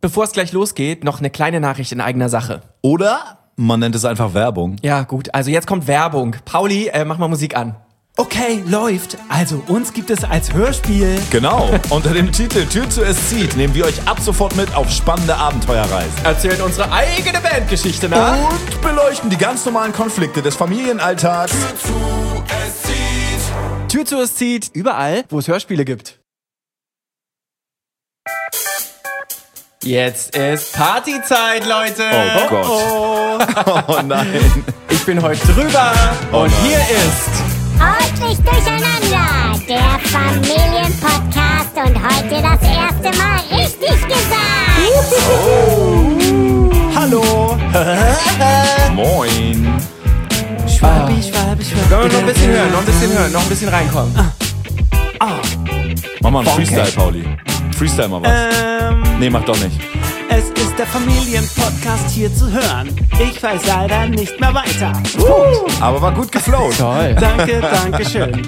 Bevor es gleich losgeht, noch eine kleine Nachricht in eigener Sache. Oder man nennt es einfach Werbung. Ja, gut. Also jetzt kommt Werbung. Pauli, mach mal Musik an. Okay, läuft. Also uns gibt es als Hörspiel. Genau. Unter dem Titel Tür zu es zieht nehmen wir euch ab sofort mit auf spannende Abenteuerreisen. Erzählen unsere eigene Bandgeschichte nach. Und beleuchten die ganz normalen Konflikte des Familienalltags. Tür zu es zieht. Überall, wo es Hörspiele gibt. Jetzt ist Partyzeit, Leute. Oh Gott. Oh nein. Ich bin heute drüber. Und hier ist... Ordentlich durcheinander, der Familienpodcast und heute das erste Mal richtig gesagt. Hallo. Moin. Schwabi. Können wir noch ein bisschen hören, noch ein bisschen reinkommen. Mach mal einen Freestyle, Pauli. Freestyle mal was. Nee, mach doch nicht. Es ist der Familienpodcast hier zu hören. Ich weiß leider nicht mehr weiter. Aber war gut geflowt. Toll. Danke schön.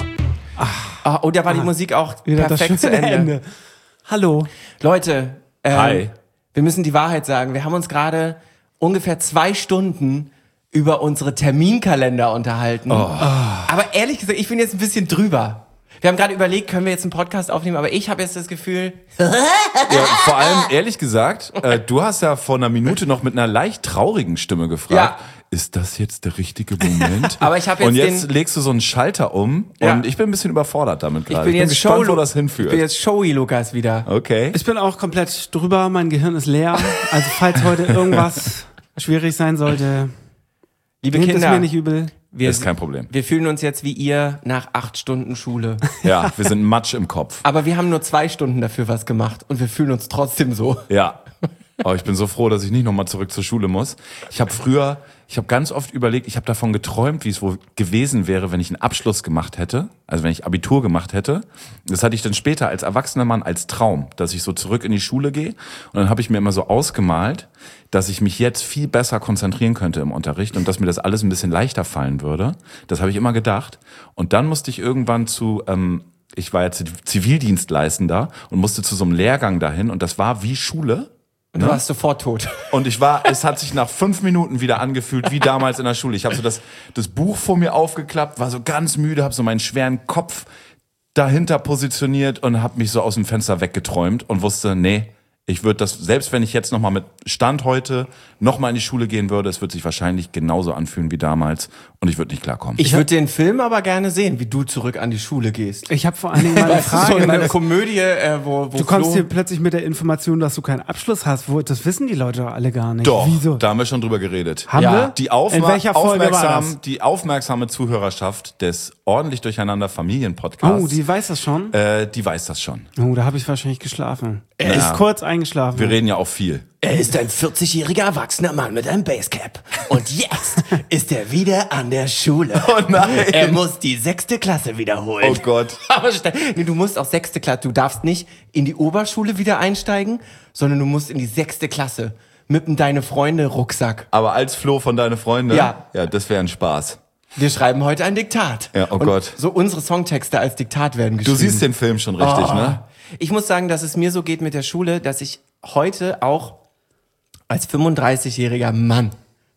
Oh, da war die Musik auch Wieder das perfekt zu schöne Ende. Hallo. Leute, Hi. wir müssen die Wahrheit sagen. Wir haben uns gerade ungefähr 2 Stunden über unsere Terminkalender unterhalten. Aber ehrlich gesagt, ich bin jetzt ein bisschen drüber. Wir haben gerade überlegt, können wir jetzt einen Podcast aufnehmen, aber ich habe jetzt das Gefühl... Ja, vor allem, ehrlich gesagt, du hast ja vor einer Minute noch mit einer leicht traurigen Stimme gefragt, Ja. Ist das jetzt der richtige Moment? Aber ich habe jetzt und jetzt legst du so einen Schalter um Ja. und ich bin ein bisschen überfordert damit Ich gerade. bin jetzt gespannt, wo das Ich hinführt. bin jetzt Showy Lukas wieder. Okay. Ich bin auch komplett drüber, mein Gehirn ist leer. Also falls heute irgendwas schwierig sein sollte, Liebe nehmt es Kinder, mir nicht übel. Ist kein Problem. wir fühlen uns jetzt wie ihr nach 8 Stunden Schule. Ja, wir sind Matsch im Kopf. Aber wir haben nur 2 Stunden dafür was gemacht und wir fühlen uns trotzdem so. Ja. Oh, ich bin so froh, dass ich nicht nochmal zurück zur Schule muss. Ich habe ganz oft überlegt, ich habe davon geträumt, wie es wohl gewesen wäre, wenn ich einen Abschluss gemacht hätte, also wenn ich Abitur gemacht hätte. Das hatte ich dann später als erwachsener Mann als Traum, dass ich so zurück in die Schule gehe. Und dann habe ich mir immer so ausgemalt, dass ich mich jetzt viel besser konzentrieren könnte im Unterricht und dass mir das alles ein bisschen leichter fallen würde. Das habe ich immer gedacht. Und dann musste ich irgendwann ich war jetzt Zivildienstleistender und musste zu so einem Lehrgang dahin und das war wie Schule. Und du warst sofort tot. Und es hat sich nach 5 Minuten wieder angefühlt, wie damals in der Schule. Ich habe so das Buch vor mir aufgeklappt, war so ganz müde, habe so meinen schweren Kopf dahinter positioniert und habe mich so aus dem Fenster weggeträumt und wusste, nee, ich würde das, selbst wenn ich jetzt nochmal mit Stand heute nochmal in die Schule gehen würde, es wird sich wahrscheinlich genauso anfühlen wie damals und ich würde nicht klarkommen. Ich würde den Film aber gerne sehen, wie du zurück an die Schule gehst. Ich habe vor allen Dingen mal eine Weißt du, Frage. so eine weil Komödie, wo du kommst Flo- hier plötzlich mit der Information, dass du keinen Abschluss hast. Das wissen die Leute doch alle gar nicht. Doch, Wieso? da haben wir schon drüber geredet. Haben Ja. wir? Die, In welcher Folge war das? die aufmerksame Zuhörerschaft des ordentlich durcheinander Familienpodcasts, Oh, die weiß das schon? die weiß das schon. Oh, da habe ich wahrscheinlich geschlafen. Ja. Ist kurz eingeschlafen. Wir reden ja auch viel. Er ist ein 40-jähriger erwachsener Mann mit einem Basecap. Und jetzt ist er wieder an der Schule. Oh nein. Er muss die 6. Klasse wiederholen. Oh Gott. Aber nee, du musst auch 6. Klasse. Du darfst nicht in die Oberschule wieder einsteigen, sondern du musst in die 6. Klasse. Mit dem Deine Freunde Rucksack. Aber als Flo von Deine Freunde? Ja. Ja, das wäre ein Spaß. Wir schreiben heute ein Diktat. Ja, oh Und Gott. so unsere Songtexte als Diktat werden Du geschrieben. siehst den Film schon richtig, ne? Ich muss sagen, dass es mir so geht mit der Schule, dass ich heute auch als 35-jähriger Mann,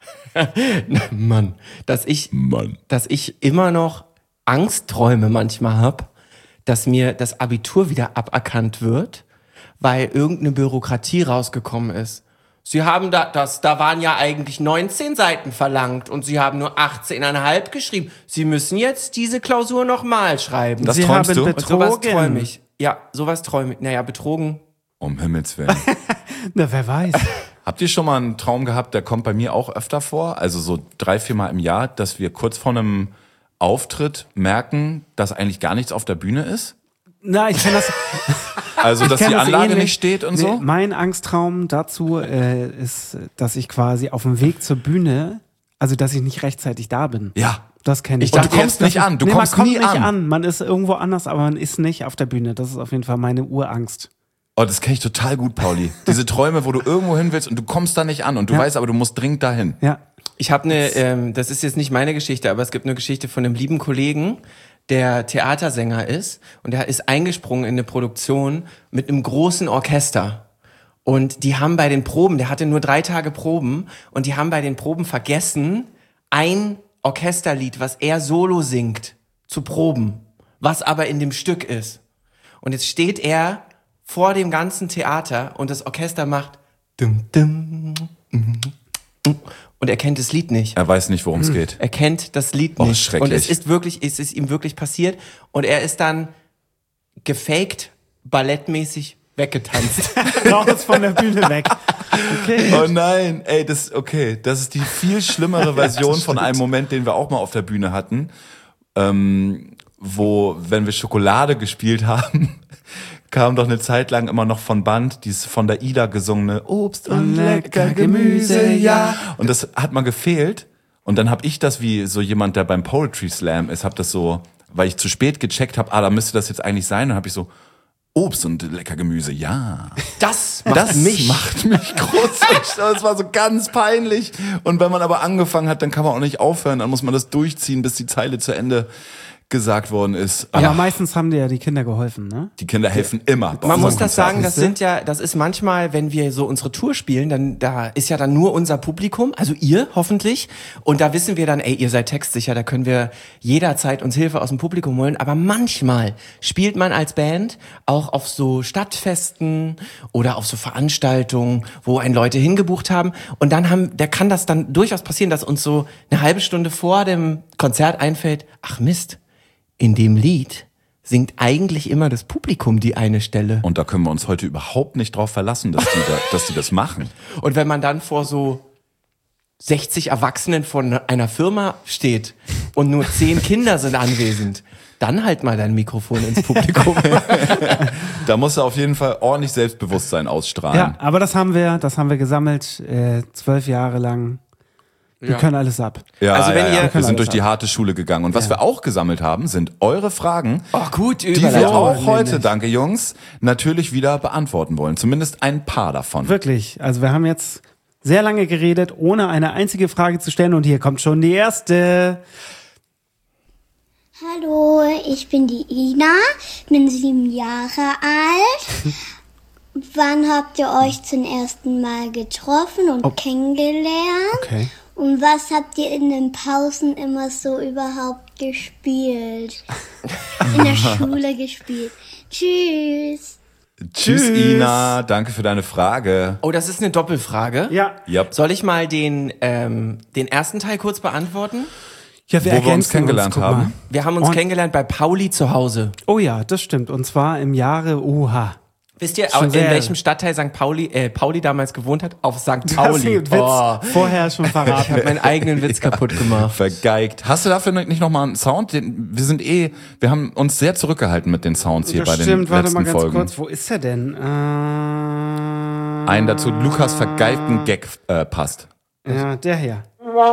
dass ich immer noch Angstträume manchmal habe, dass mir das Abitur wieder aberkannt wird, weil irgendeine Bürokratie rausgekommen ist. Sie haben da waren ja eigentlich 19 Seiten verlangt und Sie haben nur 18,5 geschrieben. Sie müssen jetzt diese Klausur nochmal schreiben. Das Sie träumst haben du? Und sowas betrogen. träume ich. Ja, sowas träume ich. Naja, betrogen. Um Himmels Willen. Na, wer weiß. Habt ihr schon mal einen Traum gehabt, der kommt bei mir auch öfter vor? Also so 3-4 Mal im Jahr, dass wir kurz vor einem Auftritt merken, dass eigentlich gar nichts auf der Bühne ist? Na, ich kenne das. Also, dass kenn die das Anlage ähnlich. nicht steht und Nee, so? Mein Angsttraum dazu ist, dass ich quasi auf dem Weg zur Bühne, also dass ich nicht rechtzeitig da bin. Ja. Das kenne ich. Und du kommst nicht an. Du kommst man kommt nie nicht an. an. Man ist irgendwo anders, aber man ist nicht auf der Bühne. Das ist auf jeden Fall meine Urangst. Oh, das kenne ich total gut, Pauli. Diese Träume, wo du irgendwo hin willst und du kommst da nicht an und du weißt aber, du musst dringend dahin. Ja. Ich habe das ist jetzt nicht meine Geschichte, aber es gibt eine Geschichte von einem lieben Kollegen, der Theatersänger ist und der ist eingesprungen in eine Produktion mit einem großen Orchester. Und die haben bei den Proben, der hatte nur 3 Tage Proben, und die haben bei den Proben vergessen, ein Orchesterlied, was er solo singt, zu proben, was aber in dem Stück ist. Und jetzt steht er vor dem ganzen Theater und das Orchester macht dum, dum, und er kennt das Lied nicht. Er weiß nicht, worum es geht. Er kennt das Lied nicht. Schrecklich. Und es ist ihm wirklich passiert. Und er ist dann gefaked, ballettmäßig weggetanzt. Raus von der Bühne weg. Okay. Oh nein, ey, das ist die viel schlimmere Version von einem Moment, den wir auch mal auf der Bühne hatten, wo, wenn wir Schokolade gespielt haben, kam doch eine Zeit lang immer noch von Band dieses von der Ida gesungene Obst und lecker Gemüse, ja. Und das hat mal gefehlt. Und dann habe ich das, wie so jemand, der beim Poetry Slam ist, habe das so, weil ich zu spät gecheckt habe, da müsste das jetzt eigentlich sein. Und habe ich so, Obst und lecker Gemüse, ja. Das macht mich groß. Das war so ganz peinlich. Und wenn man aber angefangen hat, dann kann man auch nicht aufhören. Dann muss man das durchziehen, bis die Zeile zu Ende gesagt worden ist. Aber meistens haben dir ja die Kinder geholfen, ne? Die Kinder helfen immer. Man muss das sagen, das ist manchmal, wenn wir so unsere Tour spielen, da ist ja dann nur unser Publikum, also ihr hoffentlich, und da wissen wir dann, ey, ihr seid textsicher, da können wir jederzeit uns Hilfe aus dem Publikum holen, aber manchmal spielt man als Band auch auf so Stadtfesten oder auf so Veranstaltungen, wo einen Leute hingebucht haben, und dann kann das dann durchaus passieren, dass uns so eine halbe Stunde vor dem Konzert einfällt, ach Mist, in dem Lied singt eigentlich immer das Publikum die eine Stelle. Und da können wir uns heute überhaupt nicht drauf verlassen, dass die das machen. Und wenn man dann vor so 60 Erwachsenen von einer Firma steht und nur 10 Kinder sind anwesend, dann halt mal dein Mikrofon ins Publikum. Da musst du auf jeden Fall ordentlich Selbstbewusstsein ausstrahlen. Ja, aber das haben wir gesammelt, 12 Jahre lang. Wir können alles ab. Ja, Also wenn ihr- wir sind durch die harte Schule gegangen. Und was wir auch gesammelt haben, sind eure Fragen, Ach gut, die wir auch nee, heute, nicht. danke Jungs, natürlich wieder beantworten wollen. Zumindest ein paar davon. Wirklich. Also wir haben jetzt sehr lange geredet, ohne eine einzige Frage zu stellen. Und hier kommt schon die erste. Hallo, ich bin die Ina, bin 7 Jahre alt. Wann habt ihr euch zum ersten Mal getroffen und kennengelernt? Okay. Und was habt ihr in den Pausen immer so überhaupt gespielt? In der Schule gespielt. Tschüss. Tschüss, Ina. Danke für deine Frage. Oh, das ist eine Doppelfrage. Ja. Yep. Soll ich mal den ersten Teil kurz beantworten? Ja, Wo wir uns ergänzen kennengelernt guck mal. haben. Wir haben uns kennengelernt bei Pauli zu Hause. Oh ja, das stimmt. Und zwar im Jahre Wisst ihr, Schon in sehr- welchem Stadtteil Pauli damals gewohnt hat? Auf St. Das ist Pauli. ein Witz. Vorher schon Ich verraten. habe meinen eigenen Witz kaputt gemacht. Vergeigt. Hast du dafür nicht nochmal einen Sound? Wir haben uns sehr zurückgehalten mit den Sounds hier Das bei den stimmt, warte letzten mal ganz Folgen. kurz. Wo ist er denn? Einen dazu Lukas vergeigten Gag passt. Ja, der hier.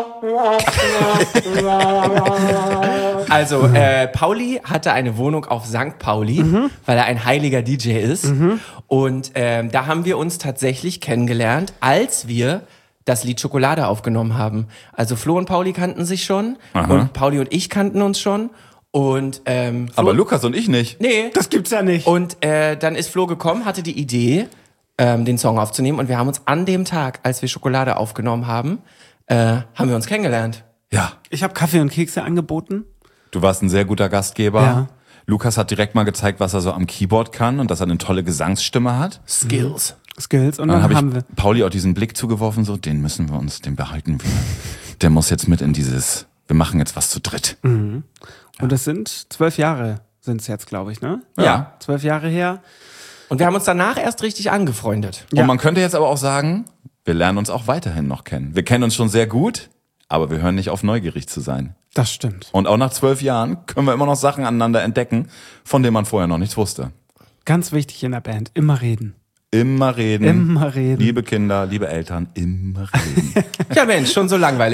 Also, Pauli hatte eine Wohnung auf St. Pauli, weil er ein heiliger DJ ist. Und da haben wir uns tatsächlich kennengelernt, als wir das Lied Schokolade aufgenommen haben. Also Flo und Pauli kannten sich schon und Pauli und ich kannten uns schon. Und Flo, Aber Lukas und ich nicht. nee. Das gibt's ja nicht. Und dann ist Flo gekommen, hatte die Idee, den Song aufzunehmen. Und wir haben uns an dem Tag, als wir Schokolade aufgenommen haben, haben wir uns kennengelernt. Ja. Ich habe Kaffee und Kekse angeboten. Du warst ein sehr guter Gastgeber. Ja. Lukas hat direkt mal gezeigt, was er so am Keyboard kann und dass er eine tolle Gesangsstimme hat. Skills. Skills. Und Und dann dann habe haben wir. ich Pauli auch diesen Blick zugeworfen, so, den behalten wir. Der muss jetzt mit in dieses, wir machen jetzt was zu dritt. Und das sind 12 Jahre sind es jetzt, glaube ich, ne? Ja. 12 Jahre her. Und wir haben uns danach erst richtig angefreundet. Ja. Und man könnte jetzt aber auch sagen, wir lernen uns auch weiterhin noch kennen. Wir kennen uns schon sehr gut, aber wir hören nicht auf, neugierig zu sein. Das stimmt. Und auch nach 12 Jahren können wir immer noch Sachen aneinander entdecken, von denen man vorher noch nichts wusste. Ganz wichtig in der Band. Immer reden. Immer reden. Immer reden. Liebe Kinder, liebe Eltern, immer reden. Ja Mensch, schon so langweilig.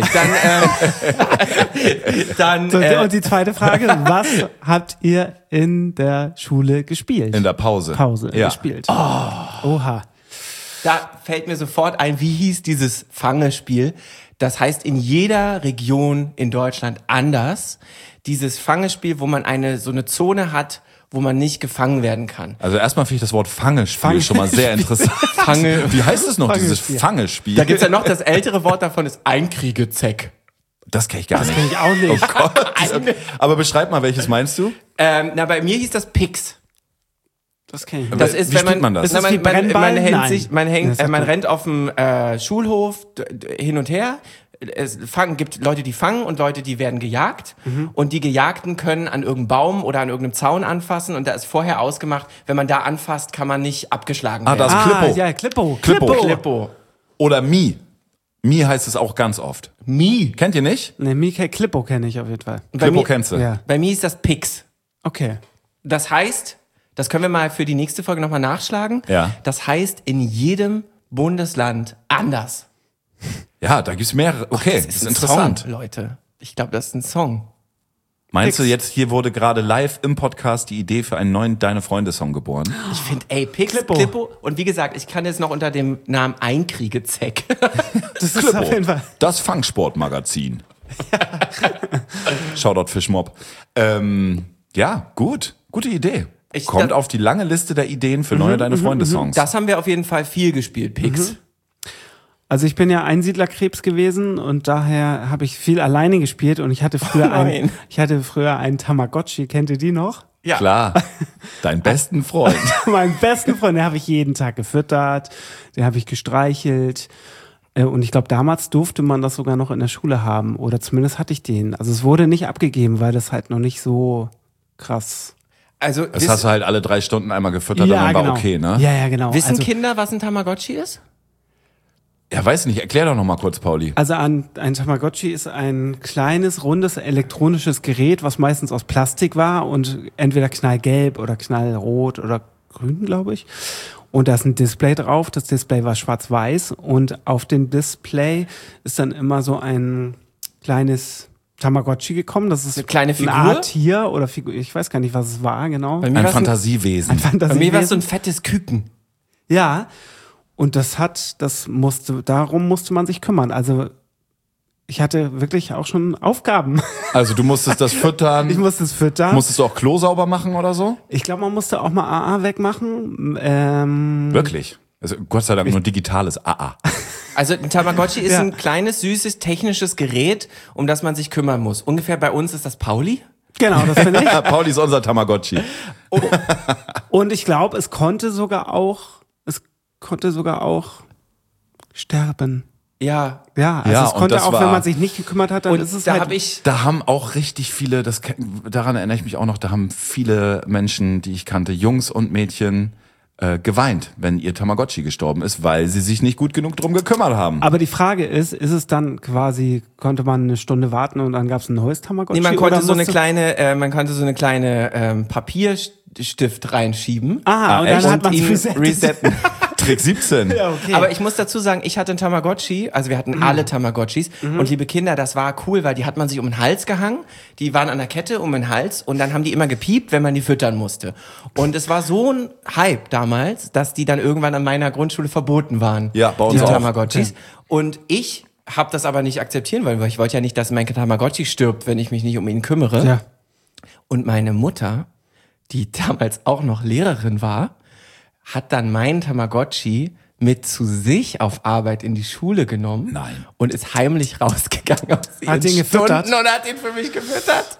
Dann So, und die zweite Frage. Was habt ihr in der Schule gespielt? In der Pause. Ja. gespielt. Oha. da fällt mir sofort ein, wie hieß dieses Fangespiel? Das heißt in jeder Region in Deutschland anders. Dieses Fangespiel, wo man so eine Zone hat, wo man nicht gefangen werden kann. Also erstmal finde ich das Wort Fangespiel schon mal sehr interessant. Wie heißt es noch, dieses Fangespiel? Da gibt's ja noch, das ältere Wort davon ist Einkriegezeck. Das kenne ich gar nicht. Kenn ich auch nicht. Oh Gott. Aber beschreib mal, welches meinst du? Bei mir hieß das Pix. Das kenn ich. Das ist, Wie wenn spielt man das? Ist das wie man Brennball? hält Nein. sich, man Das sagt man. rennt auf dem Schulhof hin und her. Es gibt Leute, die fangen und Leute, die werden gejagt. Und die Gejagten können an irgendeinem Baum oder an irgendeinem Zaun anfassen. Und da ist vorher ausgemacht, wenn man da anfasst, kann man nicht abgeschlagen werden. das ist Klippo. Ja, Klippo. Klippo. Oder Mi. Mi heißt es auch ganz oft. Mi. Kennt ihr nicht? Ne, Klippo kenne ich auf jeden Fall. Klippo kennst du. Ja. Bei mir ist das Pix. Okay. Das heißt, das können wir mal für die nächste Folge nochmal nachschlagen. Ja. Das heißt in jedem Bundesland anders. Ja, da gibt's mehrere. Okay, das ist ein interessant. Song, Leute. Ich glaube, das ist ein Song. Meinst du Pix. jetzt, hier wurde gerade live im Podcast die Idee für einen neuen Deine Freunde-Song geboren? Ich finde, Pix, Klippo. Und wie gesagt, ich kann jetzt noch unter dem Namen Einkriegezeck. Das ist auf jeden Fall. Das Fangsportmagazin. Shoutout Fischmob. Ja, gut. Gute Idee. Kommt auf die lange Liste der Ideen für neue Deine Freunde-Songs. Das haben wir auf jeden Fall viel gespielt, Pix. Also ich bin ja Einsiedlerkrebs gewesen und daher habe ich viel alleine gespielt und ich hatte früher einen Tamagotchi. Kennt ihr die noch? Ja. Klar. Dein besten Freund. Meinen besten Freund, den habe ich jeden Tag gefüttert, den habe ich gestreichelt. Und ich glaube, damals durfte man das sogar noch in der Schule haben. Oder zumindest hatte ich den. Also es wurde nicht abgegeben, weil das halt noch nicht so krass. Also, Das hast du halt alle 3 Stunden einmal gefüttert und dann war okay, ne? Ja, genau. wissen Kinder, was ein Tamagotchi ist? Ja, weiß nicht. Erklär doch noch mal kurz, Pauli. Also ein Tamagotchi ist ein kleines, rundes, elektronisches Gerät, was meistens aus Plastik war und entweder knallgelb oder knallrot oder grün, glaube ich. Und da ist ein Display drauf. Das Display war schwarz-weiß und auf dem Display ist dann immer so ein kleines Tamagotchi gekommen. Das ist Eine kleine Figur? Eine Art Tier oder Figur. Ich weiß gar nicht, was es war, genau. Bei mir Ein war's Fantasiewesen. Bei mir war es so ein fettes Küken. Ja. Und darum musste man sich kümmern. Also ich hatte wirklich auch schon Aufgaben. Also du musstest das füttern. Ich musste es füttern. Musstest du auch Klo sauber machen oder so? Ich glaube, man musste auch mal AA wegmachen. Wirklich? Also Gott sei Dank nur digitales AA. Also ein Tamagotchi ist Ja. ein kleines, süßes, technisches Gerät, um das man sich kümmern muss. Ungefähr bei uns ist das Pauli. Genau, das bin ich. Pauli ist unser Tamagotchi. Und ich glaube, es konnte sogar auch sterben. Ja. Ja, also Ja, es und konnte das auch, war- wenn man sich nicht gekümmert hat, dann Und ist es da halt... habe ich Da haben auch richtig viele, daran erinnere ich mich auch noch, da haben viele Menschen, die ich kannte, Jungs und Mädchen, geweint, wenn ihr Tamagotchi gestorben ist, weil sie sich nicht gut genug drum gekümmert haben. Aber die Frage ist es dann quasi, konnte man eine Stunde warten und dann gab es ein neues Tamagotchi? man konnte oder so eine musste- kleine Papierstift reinschieben. Ah, und echt? dann hat man ihn es resetten. Trick 17. Ja, okay. Aber ich muss dazu sagen, ich hatte einen Tamagotchi, also wir hatten alle Tamagotchis und liebe Kinder, das war cool, weil die hat man sich um den Hals gehangen, die waren an der Kette um den Hals und dann haben die immer gepiept, wenn man die füttern musste. Und es war so ein Hype damals, dass die dann irgendwann an meiner Grundschule verboten waren. Ja, bei uns die auch. Tamagotchis. Und ich habe das aber nicht akzeptieren wollen, weil ich wollte ja nicht, dass mein Tamagotchi stirbt, wenn ich mich nicht um ihn kümmere. Ja. Und meine Mutter, die damals auch noch Lehrerin war, hat dann meinen Tamagotchi mit zu sich auf Arbeit in die Schule genommen. Nein. Und ist heimlich rausgegangen aus Hat ihren ihn gefüttert? Stunden und hat ihn für mich gefüttert.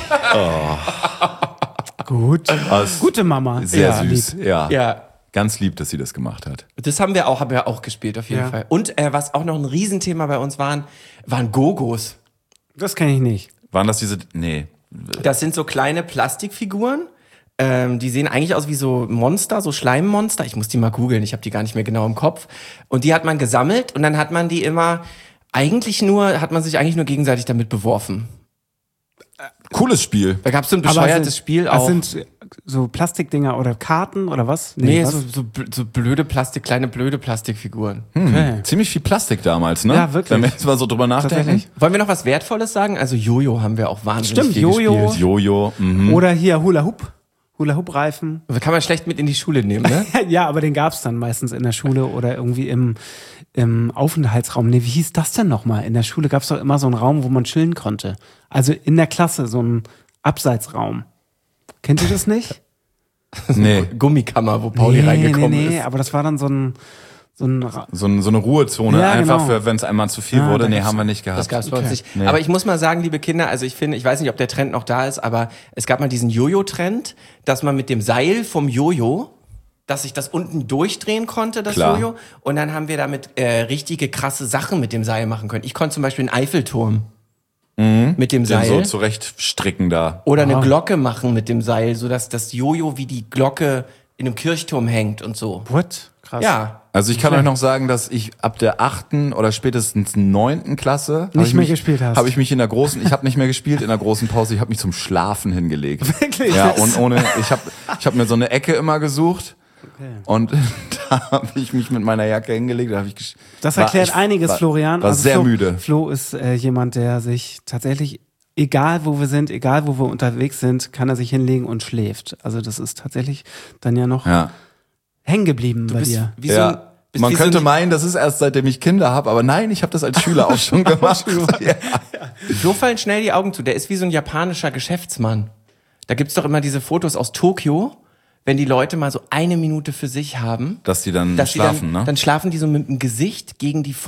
Gut. Gute Mama. Sehr Ja, süß. lieb. Ja. Ja. Ganz lieb, dass sie das gemacht hat. Das haben wir auch gespielt, auf jeden Ja. Fall. Und was auch noch ein Riesenthema bei uns waren Gogos. Das kenne ich nicht. Waren das diese, nee. Das sind so kleine Plastikfiguren. Die sehen eigentlich aus wie so Monster, so Schleimmonster. Ich muss die mal googeln, ich habe die gar nicht mehr genau im Kopf. Und die hat man gesammelt und dann hat man die immer, hat man sich eigentlich nur gegenseitig damit beworfen. Cooles Spiel. Da gab es so ein Aber bescheuertes Spiel das auch. sind so Plastikdinger oder Karten oder was? Nee, was? so kleine blöde Plastikfiguren. Okay. Ziemlich viel Plastik damals, ne? Ja, wirklich. Wenn wir jetzt mal so drüber nachdenken. Tatsächlich. Wollen wir noch was Wertvolles sagen? Also Jojo haben wir auch wahnsinnig Stimmt, viel Jojo. gespielt. Jojo. Oder hier Hula Hoop. Hula Hoop Reifen. Kann man schlecht mit in die Schule nehmen, ne? Ja, aber den gab's dann meistens in der Schule oder irgendwie im Aufenthaltsraum. Nee, wie hieß das denn nochmal? In der Schule gab's doch immer so einen Raum, wo man chillen konnte. Also in der Klasse, so ein Abseitsraum. Kennt ihr das nicht? Nee. Gummikammer, wo Pauli reingekommen ist. aber das war dann so eine Ruhezone, Ja, einfach genau. für, wenn es einmal zu viel wurde. Nee, haben wir nicht gehabt. Das gab's bei uns Okay. nicht. Nee. Aber ich muss mal sagen, liebe Kinder, also ich weiß nicht, ob der Trend noch da ist, aber es gab mal diesen Jojo-Trend, dass man mit dem Seil vom Jojo, dass ich das unten durchdrehen konnte, das Klar. Jojo. Und dann haben wir damit richtige krasse Sachen mit dem Seil machen können. Ich konnte zum Beispiel einen Eiffelturm mit dem Den Seil. so zurechtstricken da. Oder eine Glocke machen mit dem Seil, sodass das Jojo wie die Glocke in einem Kirchturm hängt und so. What? Krass. Ja. Also ich kann euch noch sagen, dass ich ab der 8. oder spätestens 9. Klasse Nicht mehr gespielt hast. Habe ich mich ich habe nicht mehr gespielt in der großen Pause, ich habe mich zum Schlafen hingelegt. Wirklich? Ja, und ich habe mir so eine Ecke immer gesucht. Und da habe ich mich mit meiner Jacke hingelegt. Das erklärt einiges, Florian. War sehr Flo, müde. Flo ist jemand, der sich tatsächlich, egal wo wir sind, egal wo wir unterwegs sind, kann er sich hinlegen und schläft. Also das ist tatsächlich dann ja noch Ja. hängen geblieben bei Bist dir. wie so ein, bist Man wie könnte so ein, meinen, das ist erst seitdem ich Kinder habe, aber nein, ich habe das als Schüler auch schon gemacht. Ja. So fallen schnell die Augen zu. Der ist wie so ein japanischer Geschäftsmann. Da gibt's doch immer diese Fotos aus Tokio, wenn die Leute mal so eine Minute für sich haben. Dass die dann dass schlafen, die dann, ne? Dann schlafen die so mit dem Gesicht gegen die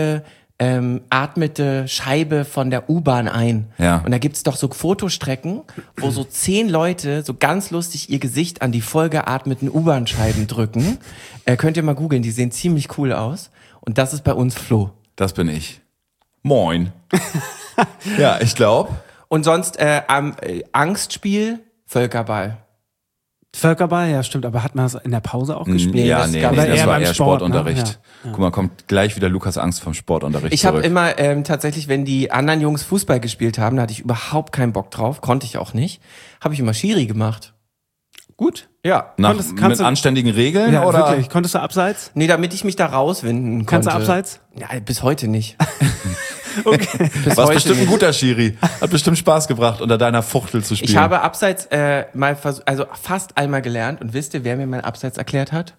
atmete Scheibe von der U-Bahn ein. Ja. Und da gibt's doch so Fotostrecken, wo so 10 Leute so ganz lustig ihr Gesicht an die vollgeatmeten U-Bahn-Scheiben drücken. Könnt ihr mal googeln, die sehen ziemlich cool aus. Und das ist bei uns Flo. Das bin ich. Moin. Ja, ich glaube. Und sonst Angstspiel, Völkerball. Völkerball, ja stimmt, aber hat man das in der Pause auch gespielt? Ja, das nee, gab's das eher war beim eher Sport, ne? Sportunterricht. Guck mal, kommt gleich wieder Lukas Angst vom Sportunterricht Ich habe zurück. immer tatsächlich, wenn die anderen Jungs Fußball gespielt haben, da hatte ich überhaupt keinen Bock drauf, konnte ich auch nicht, habe ich immer Schiri gemacht. Gut. Ja. kannst mit du- anständigen Regeln Ja, oder? wirklich. Konntest du abseits? Nee, damit ich mich da rauswinden konnte. Kannst du abseits? Ja, bis heute nicht. Okay. Bis Warst heute bestimmt ein nicht. guter Schiri. Hat bestimmt Spaß gebracht, unter deiner Fuchtel zu spielen. Ich habe Abseits mal also fast einmal gelernt und wisst ihr, wer mir mein Abseits erklärt hat?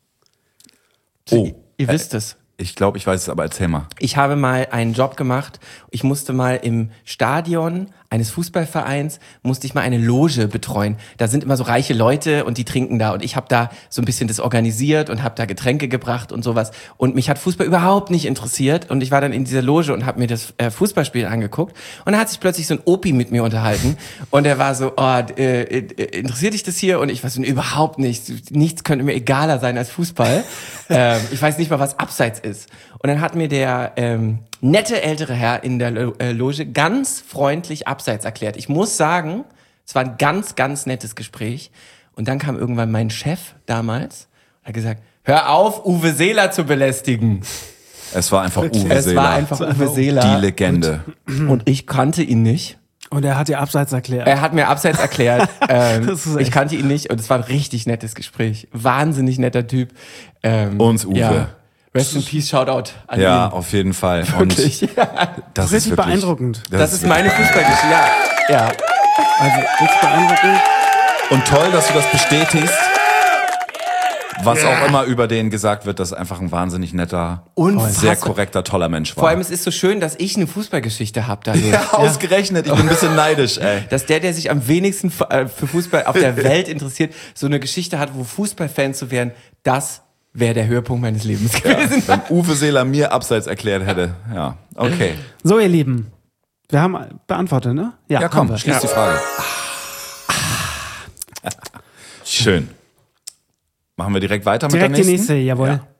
Oh, Ihr wisst es. ich glaube, ich weiß es, aber erzähl mal. Ich habe mal einen Job gemacht. Ich musste mal im Stadion eines Fußballvereins, musste ich mal eine Loge betreuen. Da sind immer so reiche Leute und die trinken da. Und ich habe da so ein bisschen das organisiert und habe da Getränke gebracht und sowas. Und mich hat Fußball überhaupt nicht interessiert. Und ich war dann in dieser Loge und habe mir das Fußballspiel angeguckt. Und dann hat sich plötzlich so ein Opi mit mir unterhalten. Und er war so, interessiert dich das hier? Und ich war so, überhaupt nicht. Nichts könnte mir egaler sein als Fußball. Ich weiß nicht mal, was Abseits ist. Und dann hat mir der nette ältere Herr in der Loge ganz freundlich Abseits erklärt. Ich muss sagen, es war ein ganz, ganz nettes Gespräch. Und dann kam irgendwann mein Chef damals und hat gesagt, hör auf, Uwe Seeler zu belästigen. Es war einfach Uwe Es Seeler. war einfach Uwe Seeler. Die Legende. Und ich kannte ihn nicht. Und er hat dir abseits erklärt. Er hat mir Abseits erklärt. Das ist echt- Ich kannte ihn nicht und es war ein richtig nettes Gespräch. Wahnsinnig netter Typ. Uns Uwe. Ja. Rest in Peace, Shoutout an Ja, ihn. auf jeden Fall. Wirklich. Und das ist Richtig wirklich beeindruckend. Das ist meine Fußballgeschichte. Ja. Also, richtig beeindruckend. Und toll, dass du das bestätigst. Was auch immer über den gesagt wird, dass er einfach ein wahnsinnig netter, sehr korrekter, toller Mensch war. Vor allem, es ist so schön, dass ich eine Fußballgeschichte habe dadurch. ja, ausgerechnet. Ich bin ein bisschen neidisch, ey. Dass der sich am wenigsten für Fußball auf der Welt interessiert, so eine Geschichte hat, wo Fußballfan zu werden, das wäre der Höhepunkt meines Lebens gewesen. Wenn Uwe Seeler mir Abseits erklärt hätte. Ja, okay. So, ihr Lieben. Wir haben beantwortet, ne? Ja, haben komm, wir. schließ die Frage. Schön. Machen wir direkt weiter Direkt mit der die nächsten? nächste, jawohl. Ja.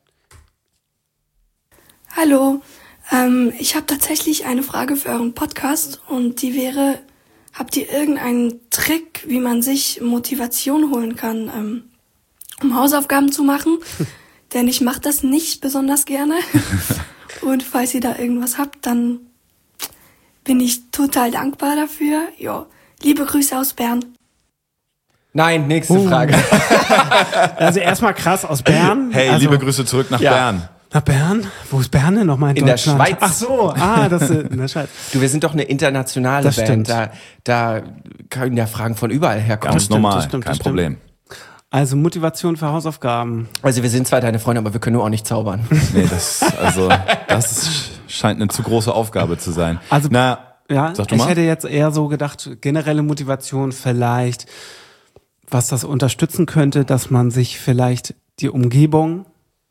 Hallo, ich habe tatsächlich eine Frage für euren Podcast und die wäre, habt ihr irgendeinen Trick, wie man sich Motivation holen kann, um Hausaufgaben zu machen? Denn ich mache das nicht besonders gerne. Und falls ihr da irgendwas habt, dann bin ich total dankbar dafür. Jo, liebe Grüße aus Bern. Nein, nächste Frage. Also erstmal krass aus Bern. Hey, also, liebe Grüße zurück nach Ja. Bern. Nach Bern? Wo ist Bern denn nochmal in In der Deutschland? Schweiz. Ach so, das ist in der Schweiz. Du, wir sind doch eine internationale Das Band. stimmt. Da können ja Fragen von überall herkommen. Ganz normal, das stimmt, kein das stimmt. Problem. Also Motivation für Hausaufgaben. Also wir sind zwar deine Freunde, aber wir können nur auch nicht zaubern. Nee, das scheint eine zu große Aufgabe zu sein. Also, Na, Ja, sag du ich mal. hätte jetzt eher so gedacht, generelle Motivation vielleicht was das unterstützen könnte, dass man sich vielleicht die Umgebung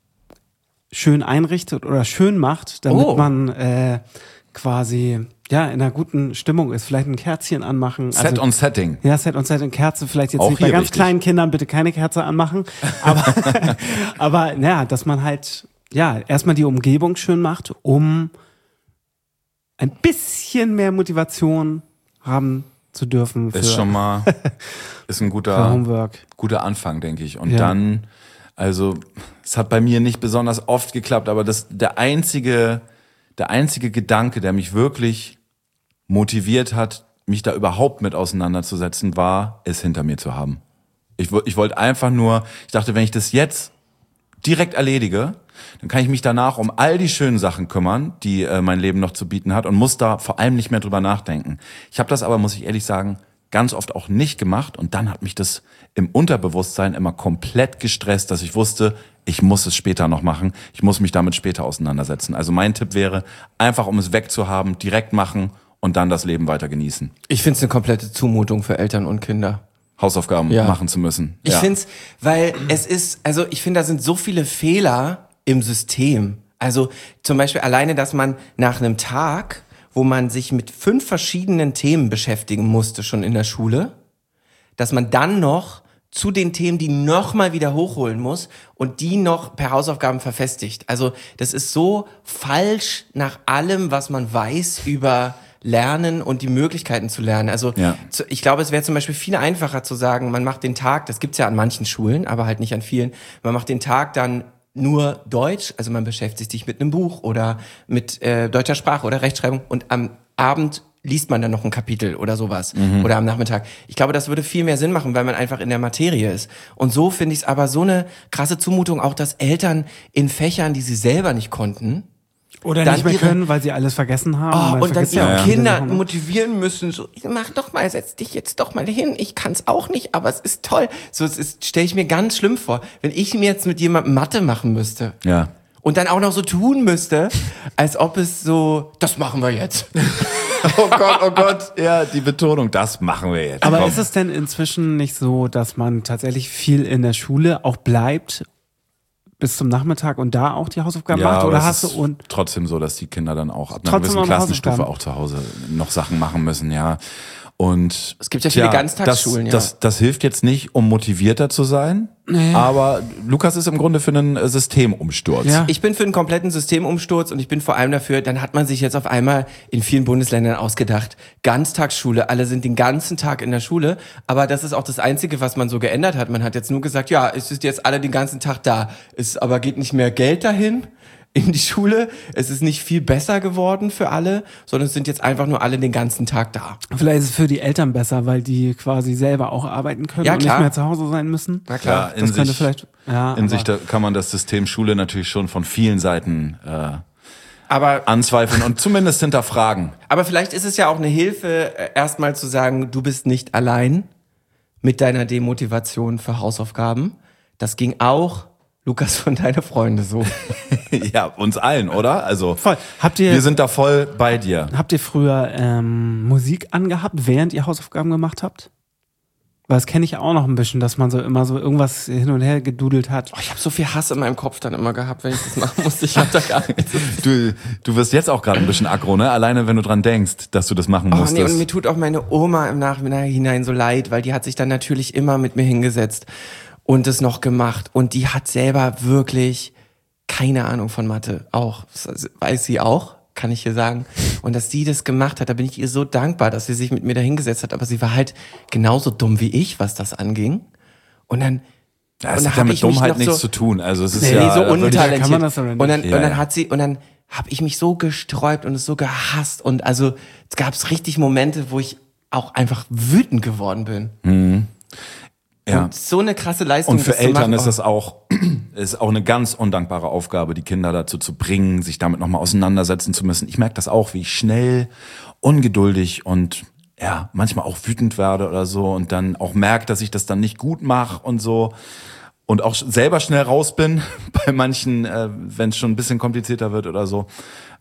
schön einrichtet oder schön macht, damit man quasi in einer guten Stimmung ist. Vielleicht ein Kerzchen anmachen. Set on Setting. Ja, Set on Setting. Kerze vielleicht jetzt auch nicht bei ganz richtig. kleinen Kindern, bitte keine Kerze anmachen. Aber dass man halt erstmal die Umgebung schön macht, um ein bisschen mehr Motivation haben zu dürfen. Ist schon mal ist ein guter Anfang, denke ich. Und dann, also es hat bei mir nicht besonders oft geklappt, aber der einzige Gedanke, der mich wirklich motiviert hat, mich da überhaupt mit auseinanderzusetzen, war, es hinter mir zu haben. Ich wollte einfach nur, ich dachte, wenn ich das jetzt direkt erledige, dann kann ich mich danach um all die schönen Sachen kümmern, die mein Leben noch zu bieten hat und muss da vor allem nicht mehr drüber nachdenken. Ich habe das aber, muss ich ehrlich sagen, ganz oft auch nicht gemacht und dann hat mich das im Unterbewusstsein immer komplett gestresst, dass ich wusste, ich muss es später noch machen, ich muss mich damit später auseinandersetzen. Also mein Tipp wäre, einfach um es wegzuhaben, direkt machen und dann das Leben weiter genießen. Ich finde es eine komplette Zumutung für Eltern und Kinder. Hausaufgaben machen zu müssen. Ich finde es, weil ich finde, da sind so viele Fehler im System. Also zum Beispiel alleine, dass man nach einem Tag, wo man sich mit 5 verschiedenen Themen beschäftigen musste, schon in der Schule, dass man dann noch zu den Themen, die nochmal wieder hochholen muss und die noch per Hausaufgaben verfestigt. Also das ist so falsch nach allem, was man weiß über Lernen und die Möglichkeiten zu lernen. Also ich glaube, es wäre zum Beispiel viel einfacher zu sagen, man macht den Tag, das gibt's ja an manchen Schulen, aber halt nicht an vielen, man macht den Tag dann nur Deutsch, also man beschäftigt sich mit einem Buch oder mit deutscher Sprache oder Rechtschreibung und am Abend liest man dann noch ein Kapitel oder sowas oder am Nachmittag. Ich glaube, das würde viel mehr Sinn machen, weil man einfach in der Materie ist. Und so finde ich es aber so eine krasse Zumutung auch, dass Eltern in Fächern, die sie selber nicht konnten, oder dann nicht mehr können, weil sie alles vergessen haben. Und dann ihre ja Kinder motivieren müssen, so, mach doch mal, setz dich jetzt doch mal hin, ich kann's auch nicht, aber es ist toll. So, stelle ich mir ganz schlimm vor, wenn ich mir jetzt mit jemandem Mathe machen müsste. Ja. Und dann auch noch so tun müsste, als ob es so, das machen wir jetzt. Oh Gott, ja, die Betonung, das machen wir jetzt. Aber ist es denn inzwischen nicht so, dass man tatsächlich viel in der Schule auch bleibt bis zum Nachmittag und da auch die Hausaufgaben macht? Oder hast du und trotzdem so, dass die Kinder dann auch ab einer gewissen Klassenstufe auch zu Hause noch Sachen machen müssen, ja. Und es gibt ja viele Ganztagsschulen, das hilft jetzt nicht, um motivierter zu sein. Nee. Aber Lukas ist im Grunde für einen Systemumsturz. Ja. Ich bin für einen kompletten Systemumsturz und ich bin vor allem dafür, dann hat man sich jetzt auf einmal in vielen Bundesländern ausgedacht, Ganztagsschule, alle sind den ganzen Tag in der Schule, aber das ist auch das Einzige, was man so geändert hat. Man hat jetzt nur gesagt, ja, es ist jetzt alle den ganzen Tag da, aber geht nicht mehr Geld dahin in die Schule. Es ist nicht viel besser geworden für alle, sondern es sind jetzt einfach nur alle den ganzen Tag da. Vielleicht ist es für die Eltern besser, weil die quasi selber auch arbeiten können und nicht mehr zu Hause sein müssen. Na klar, in sich da kann man das System Schule natürlich schon von vielen Seiten anzweifeln und zumindest hinterfragen. Aber vielleicht ist es ja auch eine Hilfe, erstmal zu sagen, du bist nicht allein mit deiner Demotivation für Hausaufgaben. Das ging auch, Lukas, von deine Freunde so. Ja, uns allen, oder? Also voll. Wir sind da voll bei dir. Habt ihr früher Musik angehabt, während ihr Hausaufgaben gemacht habt? Weil das kenne ich auch noch ein bisschen, dass man so immer so irgendwas hin und her gedudelt hat. Oh, ich habe so viel Hass in meinem Kopf dann immer gehabt, wenn ich das machen musste. Ich hab da gar nichts. Du wirst jetzt auch gerade ein bisschen aggro, ne? Alleine wenn du dran denkst, dass du das machen musstest. Nee, und mir tut auch meine Oma im Nachhinein so leid, weil die hat sich dann natürlich immer mit mir hingesetzt und es noch gemacht. Und die hat selber wirklich keine Ahnung von Mathe. Auch. Das weiß sie auch, kann ich hier sagen. Und dass sie das gemacht hat, da bin ich ihr so dankbar, dass sie sich mit mir da hingesetzt hat. Aber sie war halt genauso dumm wie ich, was das anging. Und dann... Ja, es hat ja mit Dummheit nichts zu tun. Also es ist so untalentiert. Kann man das aber nicht. Und dann habe ich mich so gesträubt und es so gehasst. Und also es gab richtig Momente, wo ich auch einfach wütend geworden bin. Mhm. Ja. Und so eine krasse Leistung. Und für Eltern ist das auch eine ganz undankbare Aufgabe, die Kinder dazu zu bringen, sich damit nochmal auseinandersetzen zu müssen. Ich merke das auch, wie ich schnell, ungeduldig und ja, manchmal auch wütend werde oder so und dann auch merke, dass ich das dann nicht gut mache und so und auch selber schnell raus bin bei manchen, wenn es schon ein bisschen komplizierter wird oder so.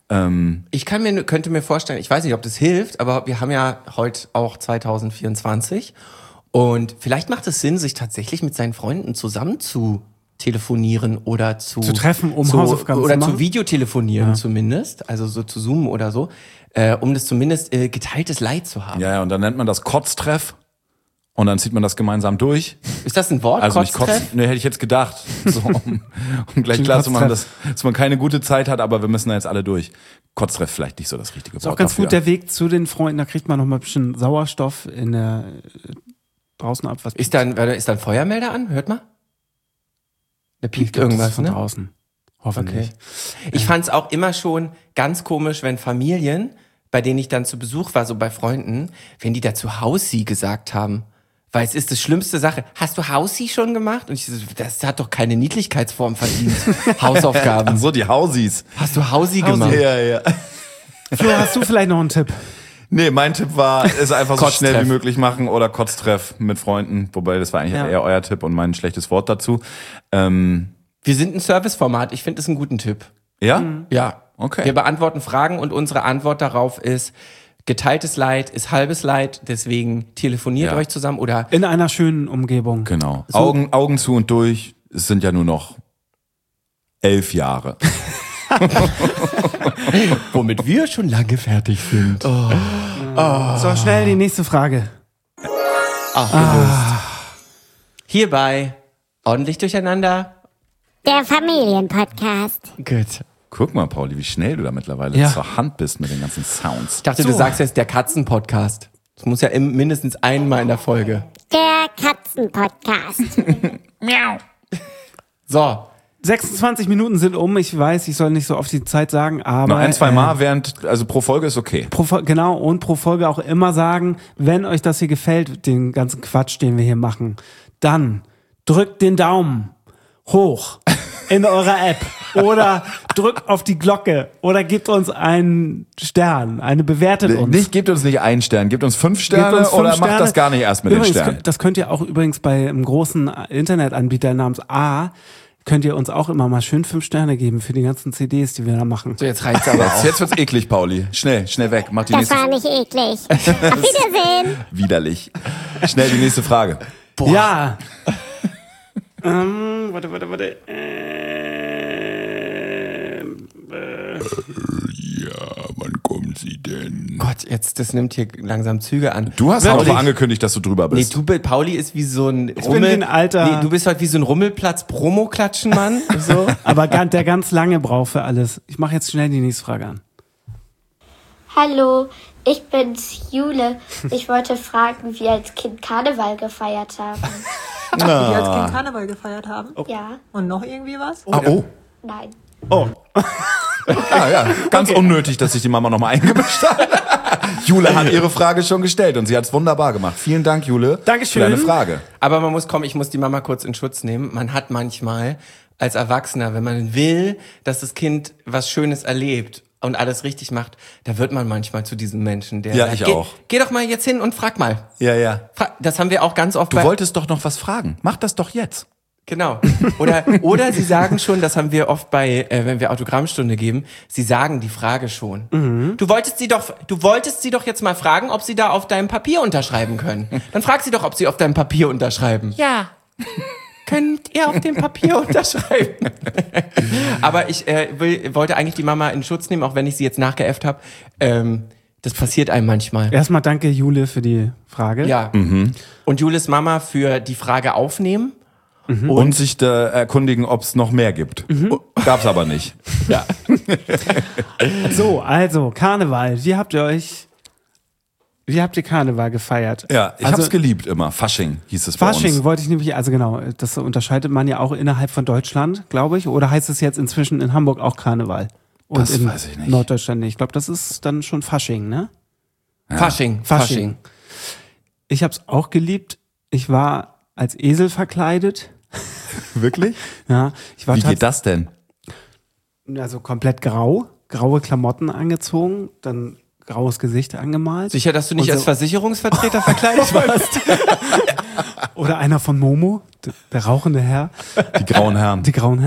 Ich könnte mir vorstellen, ich weiß nicht, ob das hilft, aber wir haben ja heute auch 2024 Und vielleicht macht es Sinn, sich tatsächlich mit seinen Freunden zusammen zu telefonieren oder zu treffen, um Hausaufgaben zu oder machen? zu Videotelefonieren zumindest, also so zu zoomen oder so, um das zumindest geteiltes Leid zu haben. Ja, und dann nennt man das Kotztreff und dann zieht man das gemeinsam durch. Ist das ein Wort? Also nicht Kotztreff? kotzen, ne, hätte ich jetzt gedacht, so, um gleich klar zu machen, dass man keine gute Zeit hat, aber wir müssen da jetzt alle durch. Kotztreff vielleicht nicht so das richtige Wort. Ist auch ganz dafür. gut der Weg zu den Freunden, da kriegt man noch mal ein bisschen Sauerstoff in der draußen ab. Was Ist da ein Feuermelder an? Hört mal. Da piept das ist irgendwas, von ne? draußen. Hoffentlich. Ich fand's auch immer schon ganz komisch, wenn Familien, bei denen ich dann zu Besuch war, so bei Freunden, wenn die da zu Hausi gesagt haben. Weil es ist das schlimmste Sache. Hast du Hausi schon gemacht? Und ich so, das hat doch keine Niedlichkeitsform verdient. Hausaufgaben. Ach so, die Hausis. Hast du Hausi gemacht? Ja. Flo, hast du vielleicht noch einen Tipp? Nee, mein Tipp war, es einfach so Kotztreff. schnell wie möglich machen oder Kotztreff mit Freunden. Wobei, das war eigentlich eher euer Tipp und mein schlechtes Wort dazu. Wir sind ein Serviceformat. Ich finde das einen guten Tipp. Ja? Ja. Okay. Wir beantworten Fragen und unsere Antwort darauf ist, geteiltes Leid ist halbes Leid. Deswegen telefoniert euch zusammen oder In einer schönen Umgebung. Genau. Augen zu und durch. Es sind ja nur noch 11 Jahre. womit wir schon lange fertig sind. So, schnell die nächste Frage. Hierbei ordentlich durcheinander. Der Familienpodcast. Gut. Guck mal, Pauli, wie schnell du da mittlerweile Ja. zur Hand bist mit den ganzen Sounds. Ich dachte, du sagst jetzt der Katzenpodcast. Das muss ja mindestens einmal in der Folge. Der Katzenpodcast. So. 26 Minuten sind um. Ich weiß, ich soll nicht so oft die Zeit sagen, aber... Noch 1-2 Mal also pro Folge ist okay. Genau, und pro Folge auch immer sagen, wenn euch das hier gefällt, den ganzen Quatsch, den wir hier machen, dann drückt den Daumen hoch in eurer App oder drückt auf die Glocke oder gebt uns einen Stern, bewertet uns. Gebt uns nicht einen Stern, gebt uns 5 Gebt Sterne uns 5 oder Sterne. macht das gar nicht erst mit Übrigens, den Sternen. Das könnt ihr auch übrigens bei einem großen Internetanbieter namens A, könnt ihr uns auch immer mal schön 5 Sterne geben für die ganzen CDs, die wir da machen. So, jetzt reicht's aber auch. Jetzt wird's eklig, Pauli. Schnell weg. Mach die Das nächste. war nicht eklig. Auf Wiedersehen. Widerlich. Schnell die nächste Frage. Ja. Warte. Wann kommen Sie denn? Gott, das nimmt hier langsam Züge an. Du hast auch Pauli- mal angekündigt, dass du drüber Nee, bist. Pauli ist wie so ein bin wie ein alter- du bist halt wie so ein Rummelplatz-Promo-Klatschen-Mann. So. Aber der ganz lange braucht für alles. Ich mache jetzt schnell die nächste Frage an. Hallo, ich bin's Jule. Ich wollte fragen, wie als Kind Karneval gefeiert haben. Die als Kind Karneval gefeiert haben. Ja, Und noch irgendwie was? Oh. nein. Ja. Ganz unnötig, dass sich die Mama nochmal eingemischt hat. Jule hat ihre Frage schon gestellt und sie hat's wunderbar gemacht. Vielen Dank, Jule. Dankeschön. Für deine Frage. Aber ich muss die Mama kurz in Schutz nehmen. Man hat manchmal als Erwachsener, wenn man will, dass das Kind was Schönes erlebt und alles richtig macht, da wird man manchmal zu diesem Menschen, der Ja, sagt, ich auch. Geh doch mal jetzt hin und frag mal. Ja. Das haben wir auch ganz oft Du wolltest doch noch was fragen. Mach das doch jetzt. Genau. Oder sie sagen schon, das haben wir oft wenn wir Autogrammstunde geben, sie sagen die Frage schon. Du wolltest sie doch jetzt mal fragen, ob sie da auf deinem Papier unterschreiben können. Dann frag sie doch, ob sie auf deinem Papier unterschreiben. Ja. Könnt ihr auf dem Papier unterschreiben? Aber ich wollte eigentlich die Mama in Schutz nehmen, auch wenn ich sie jetzt nachgeäfft habe. Das passiert einem manchmal. Erstmal danke, Jule, für die Frage. Ja. Und Julis Mama für die Frage aufnehmen. Und sich da erkundigen, ob es noch mehr gibt. Gab's aber nicht. Ja. So, also, Karneval. Wie habt ihr Karneval gefeiert? Ja, ich hab's geliebt immer. Fasching hieß es bei uns. Fasching wollte ich nämlich, also genau, das unterscheidet man ja auch innerhalb von Deutschland, glaube ich. Oder heißt es jetzt inzwischen in Hamburg auch Karneval? Und Das in weiß ich nicht. Norddeutschland nicht. Ich glaube, das ist dann schon Fasching, ne? Fasching. Ich hab's auch geliebt. Ich war als Esel verkleidet. Wirklich? Ja, ich war Wie geht das denn? also komplett graue Klamotten angezogen, dann graues Gesicht angemalt. Sicher, dass du nicht Und als so- Versicherungsvertreter verkleidet warst? Oder einer von Momo, der rauchende Herr. Die grauen Herren. Die grauen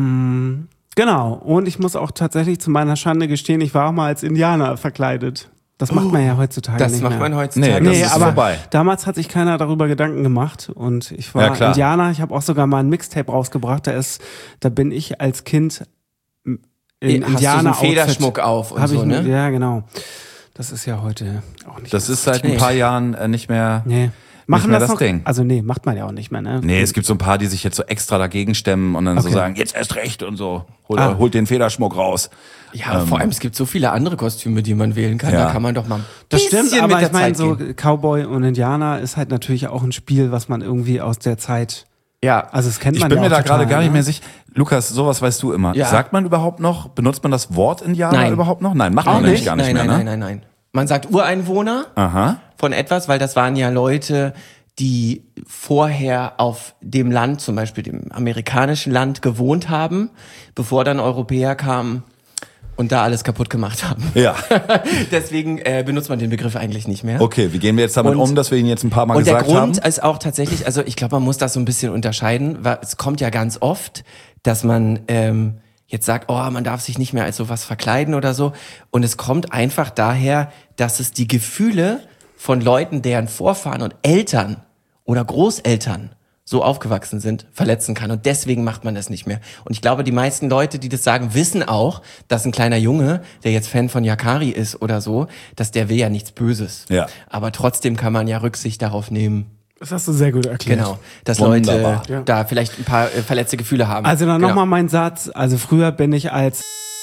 Herren. Genau. Und ich muss auch tatsächlich zu meiner Schande gestehen, ich war auch mal als Indianer verkleidet. Das macht man ja heutzutage Das nicht macht mehr. man heutzutage. Nee, das Nee, ist aber vorbei. damals hat sich keiner darüber Gedanken gemacht und ich war Ja, klar. Indianer. Ich habe auch sogar mal ein Mixtape rausgebracht. Da bin ich als Kind in Hast du so einen Indianer-Outfit. Federschmuck auf und Hab so, ich, ne? Ja, genau. Das ist ja heute auch nicht. Das ist seit ein paar Jahren nicht mehr. Nee. Machen mehr das das noch? Ding. Also nee, macht man ja auch nicht mehr, ne? Nee, es gibt so ein paar, die sich jetzt so extra dagegen stemmen und dann so Okay. sagen, jetzt erst recht und so. Holt den Federschmuck raus. Ja, vor allem, es gibt so viele andere Kostüme, die man wählen kann. Ja. Da kann man doch mal ein Das bisschen stimmt, aber mit der ich meine, Zeit so gehen. Cowboy und Indianer ist halt natürlich auch ein Spiel, was man irgendwie aus der Zeit, Ja, also es kennt Ich man bin ja mir auch da gerade total, gar nicht ne? mehr sicher. Lukas, sowas weißt du immer. Ja. Sagt man überhaupt noch, benutzt man das Wort Indianer Nein. überhaupt noch? Nein, macht auch man nämlich nicht. gar nicht Nein, mehr, nein, ne? nein, nein, nein. Man sagt Ureinwohner Aha. von etwas, weil das waren ja Leute, die vorher auf dem Land, zum Beispiel dem amerikanischen Land, gewohnt haben, bevor dann Europäer kamen und da alles kaputt gemacht haben. Ja. Deswegen benutzt man den Begriff eigentlich nicht mehr. Okay, wie gehen wir jetzt damit Und- um, dass wir ihn jetzt ein paar Mal Und der gesagt Grund haben? ist auch tatsächlich, also ich glaube, man muss das so ein bisschen unterscheiden, weil es kommt ja ganz oft, dass man jetzt sagt, oh, man darf sich nicht mehr als sowas verkleiden oder so. Und es kommt einfach daher, dass es die Gefühle von Leuten, deren Vorfahren und Eltern oder Großeltern so aufgewachsen sind, verletzen kann. Und deswegen macht man das nicht mehr. Und ich glaube, die meisten Leute, die das sagen, wissen auch, dass ein kleiner Junge, der jetzt Fan von Yakari ist oder so, dass der will ja nichts Böses. Ja. Aber trotzdem kann man ja Rücksicht darauf nehmen, Das hast du sehr gut erklärt. genau, dass Wunderbar. Leute da vielleicht ein paar verletzte Gefühle haben. Also dann genau. nochmal mein Satz. Also früher bin ich als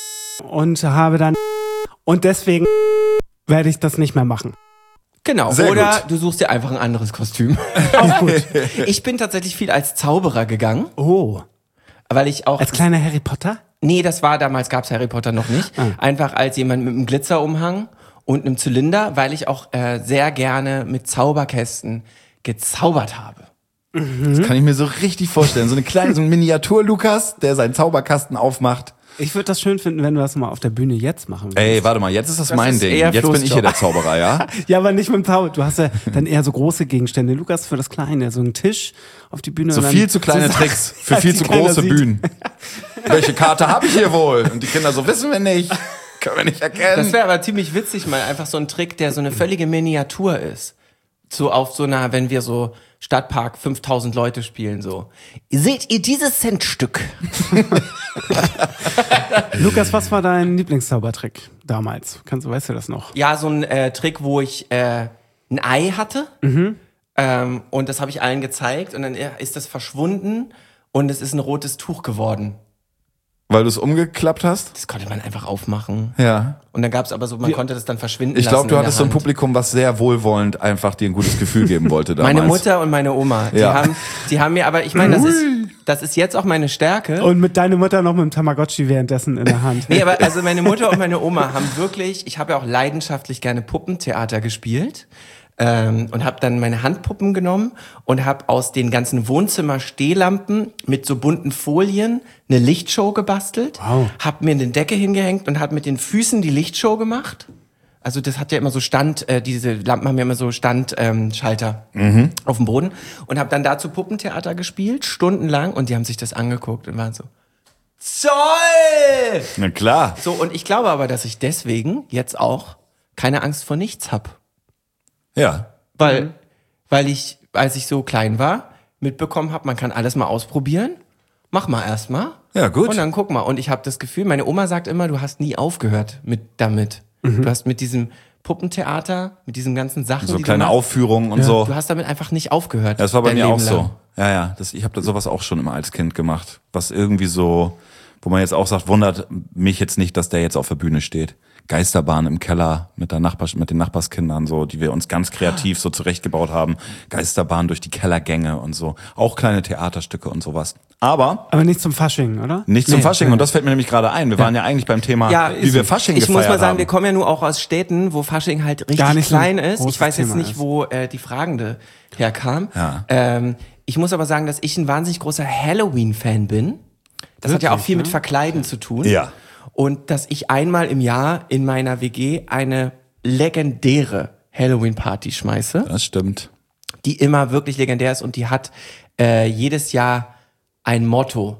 und habe dann und deswegen werde ich das nicht mehr machen. Genau, Sehr oder gut. du suchst dir einfach ein anderes Kostüm. Auch gut. Ich bin tatsächlich viel als Zauberer gegangen, Oh. weil ich auch... Als kleiner Harry Potter? Nee, das war damals, gab's Harry Potter noch nicht. Einfach als jemand mit einem Glitzerumhang und einem Zylinder, weil ich auch sehr gerne mit Zauberkästen gezaubert habe. Das kann ich mir so richtig vorstellen. So ein Miniatur-Lukas, der seinen Zauberkasten aufmacht. Ich würde das schön finden, wenn du das mal auf der Bühne jetzt machen würdest. Ey, warte mal, jetzt ist das mein ist Ding. eher Jetzt bin Flo's ich hier Job. der Zauberer, ja? Ja, aber nicht mit dem Zauber. Du hast ja dann eher so große Gegenstände. Lukas für das Kleine, so einen Tisch auf die Bühne. So und dann viel zu kleine so Tricks für dass viel die zu keiner große sieht. Bühnen. Welche Karte habe ich hier wohl? Und die Kinder so, wissen wir nicht. Können wir nicht erkennen. Das wäre aber ziemlich witzig, mal einfach so ein Trick, der so eine völlige Miniatur ist. So auf so einer, wenn wir so Stadtpark 5000 Leute spielen, so. Seht ihr dieses Centstück? Lukas, was war dein Lieblingszaubertrick damals? Weißt du das noch? Ja, so ein Trick, wo ich ein Ei hatte. Und das habe ich allen gezeigt und dann ist das verschwunden und es ist ein rotes Tuch geworden. Weil du es umgeklappt hast? Das konnte man einfach aufmachen. Ja. Und dann gab's aber so, man konnte das dann verschwinden Ich lassen. glaube, du in der hattest so ein Hand. Publikum, was sehr wohlwollend einfach dir ein gutes Gefühl geben wollte damals. Meine Mutter und meine Oma, Ja. die haben mir, aber ich meine, das ist jetzt auch meine Stärke. Und mit deiner Mutter noch mit dem Tamagotchi währenddessen in der Hand. Nee, aber also meine Mutter und meine Oma haben wirklich, ich habe ja auch leidenschaftlich gerne Puppentheater gespielt und habe dann meine Handpuppen genommen und habe aus den ganzen Wohnzimmer-Stehlampen mit so bunten Folien eine Lichtshow gebastelt, habe mir eine Decke hingehängt und habe mit den Füßen die Lichtshow gemacht. Also das hat ja immer so diese Lampen haben ja immer so Schalter auf dem Boden und habe dann dazu Puppentheater gespielt, stundenlang und die haben sich das angeguckt und waren so, Zoll! Na klar. So, und ich glaube aber, dass ich deswegen jetzt auch keine Angst vor nichts hab. Ja. Weil ich, als ich so klein war, mitbekommen habe, man kann alles mal ausprobieren. Mach mal erst mal. Ja, gut. Und dann guck mal. Und ich habe das Gefühl, meine Oma sagt immer, du hast nie aufgehört damit. Du hast mit diesem Puppentheater, mit diesen ganzen Sachen, So die kleine du machst, Aufführungen und so. du hast damit einfach nicht aufgehört. Das war bei dein mir auch Leben so. lang. Ja. Ich habe sowas auch schon immer als Kind gemacht. Was irgendwie so, wo man jetzt auch sagt, wundert mich jetzt nicht, dass der jetzt auf der Bühne steht. Geisterbahn im Keller mit den Nachbarskindern, so, die wir uns ganz kreativ so zurechtgebaut haben. Geisterbahn durch die Kellergänge und so. Auch kleine Theaterstücke und sowas. Aber Aber nicht zum Fasching, oder? nicht zum Nee. Fasching. Und das fällt mir nämlich gerade ein. Wir waren ja eigentlich beim Thema, wie wir Fasching ich gefeiert muss mal sagen, haben. wir kommen ja nur auch aus Städten, wo Fasching halt richtig Gar nicht so ein klein ist. Ich großes weiß jetzt Thema nicht, ist. wo die Fragende herkam. Ja. Ich muss aber sagen, dass ich ein wahnsinnig großer Halloween-Fan bin. Das hat ja auch Wirklich, viel mit ne? Verkleiden zu tun. Ja. Und dass ich einmal im Jahr in meiner WG eine legendäre Halloween-Party schmeiße, Das stimmt. die immer wirklich legendär ist und die hat jedes Jahr ein Motto.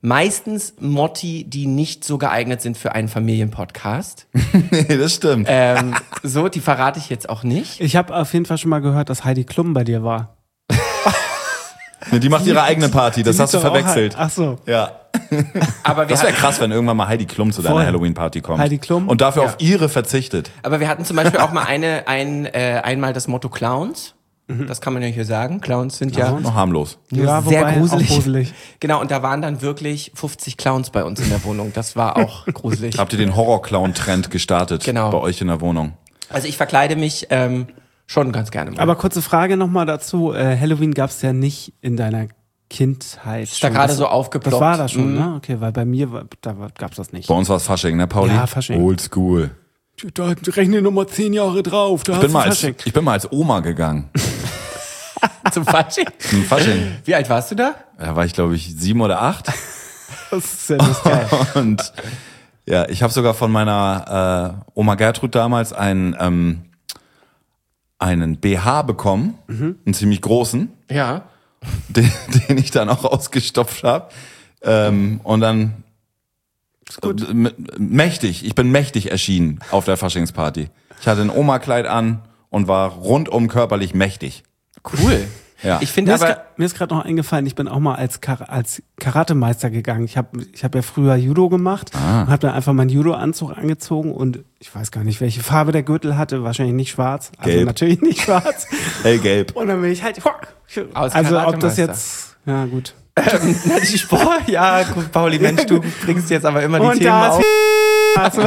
meistens Motti, die nicht so geeignet sind für einen Familienpodcast. Nee, das stimmt. So, die verrate ich jetzt auch nicht. Ich habe auf jeden Fall schon mal gehört, dass Heidi Klum bei dir war. Nee, die macht ihre eigene Party, das hast du verwechselt. Ach so. Ja. Aber Das wäre krass, wenn irgendwann mal Heidi Klum zu deiner Voll. Halloween-Party kommt. Heidi Klum? Und dafür auf ihre verzichtet. Aber wir hatten zum Beispiel auch mal einmal das Motto Clowns. Das kann man ja hier sagen. Clowns sind ja Noch harmlos. Ja, sehr wobei gruselig. auch gruselig. Genau, und da waren dann wirklich 50 Clowns bei uns in der Wohnung. Das war auch gruselig. Habt ihr den Horror-Clown-Trend gestartet Genau. bei euch in der Wohnung? Also ich verkleide mich schon ganz gerne mal. Aber kurze Frage nochmal dazu. Halloween gab es ja nicht in deiner Kindheit. Ist da gerade so aufgeploppt. Das war das schon, Mhm. ne? Okay, weil bei mir gab's das nicht. Bei uns war es Fasching, ne, Pauli? Ja, Fasching. Oldschool. Da rechne nochmal 10 Jahre drauf. Da Ich bin mal als Oma gegangen. Zum Fasching. Zum Fasching. Wie alt warst du da? Da war ich, glaube ich, 7 oder 8. Das ist ja lustig. Und ja, ich habe sogar von meiner Oma Gertrud damals einen BH bekommen, einen ziemlich großen, Ja. den ich dann auch ausgestopft habe. Und dann mächtig, ich bin mächtig erschienen auf der Faschingsparty. Ich hatte ein Oma-Kleid an und war rundum körperlich mächtig. Cool. Ja. Ich finde aber... Mir ist gerade noch eingefallen, ich bin auch mal als Karatemeister gegangen. Ich hab ja früher Judo gemacht und habe dann einfach meinen Judo-Anzug angezogen und ich weiß gar nicht, welche Farbe der Gürtel hatte. Wahrscheinlich nicht schwarz. Also Gelb. natürlich nicht schwarz. Hellgelb. Und dann bin ich halt... Als Also ob das Karatemeister. jetzt... Ja, gut. Na, die Sport, ja, gut, Pauli, Mensch, du bringst jetzt aber immer die Und Themen da auf. Also,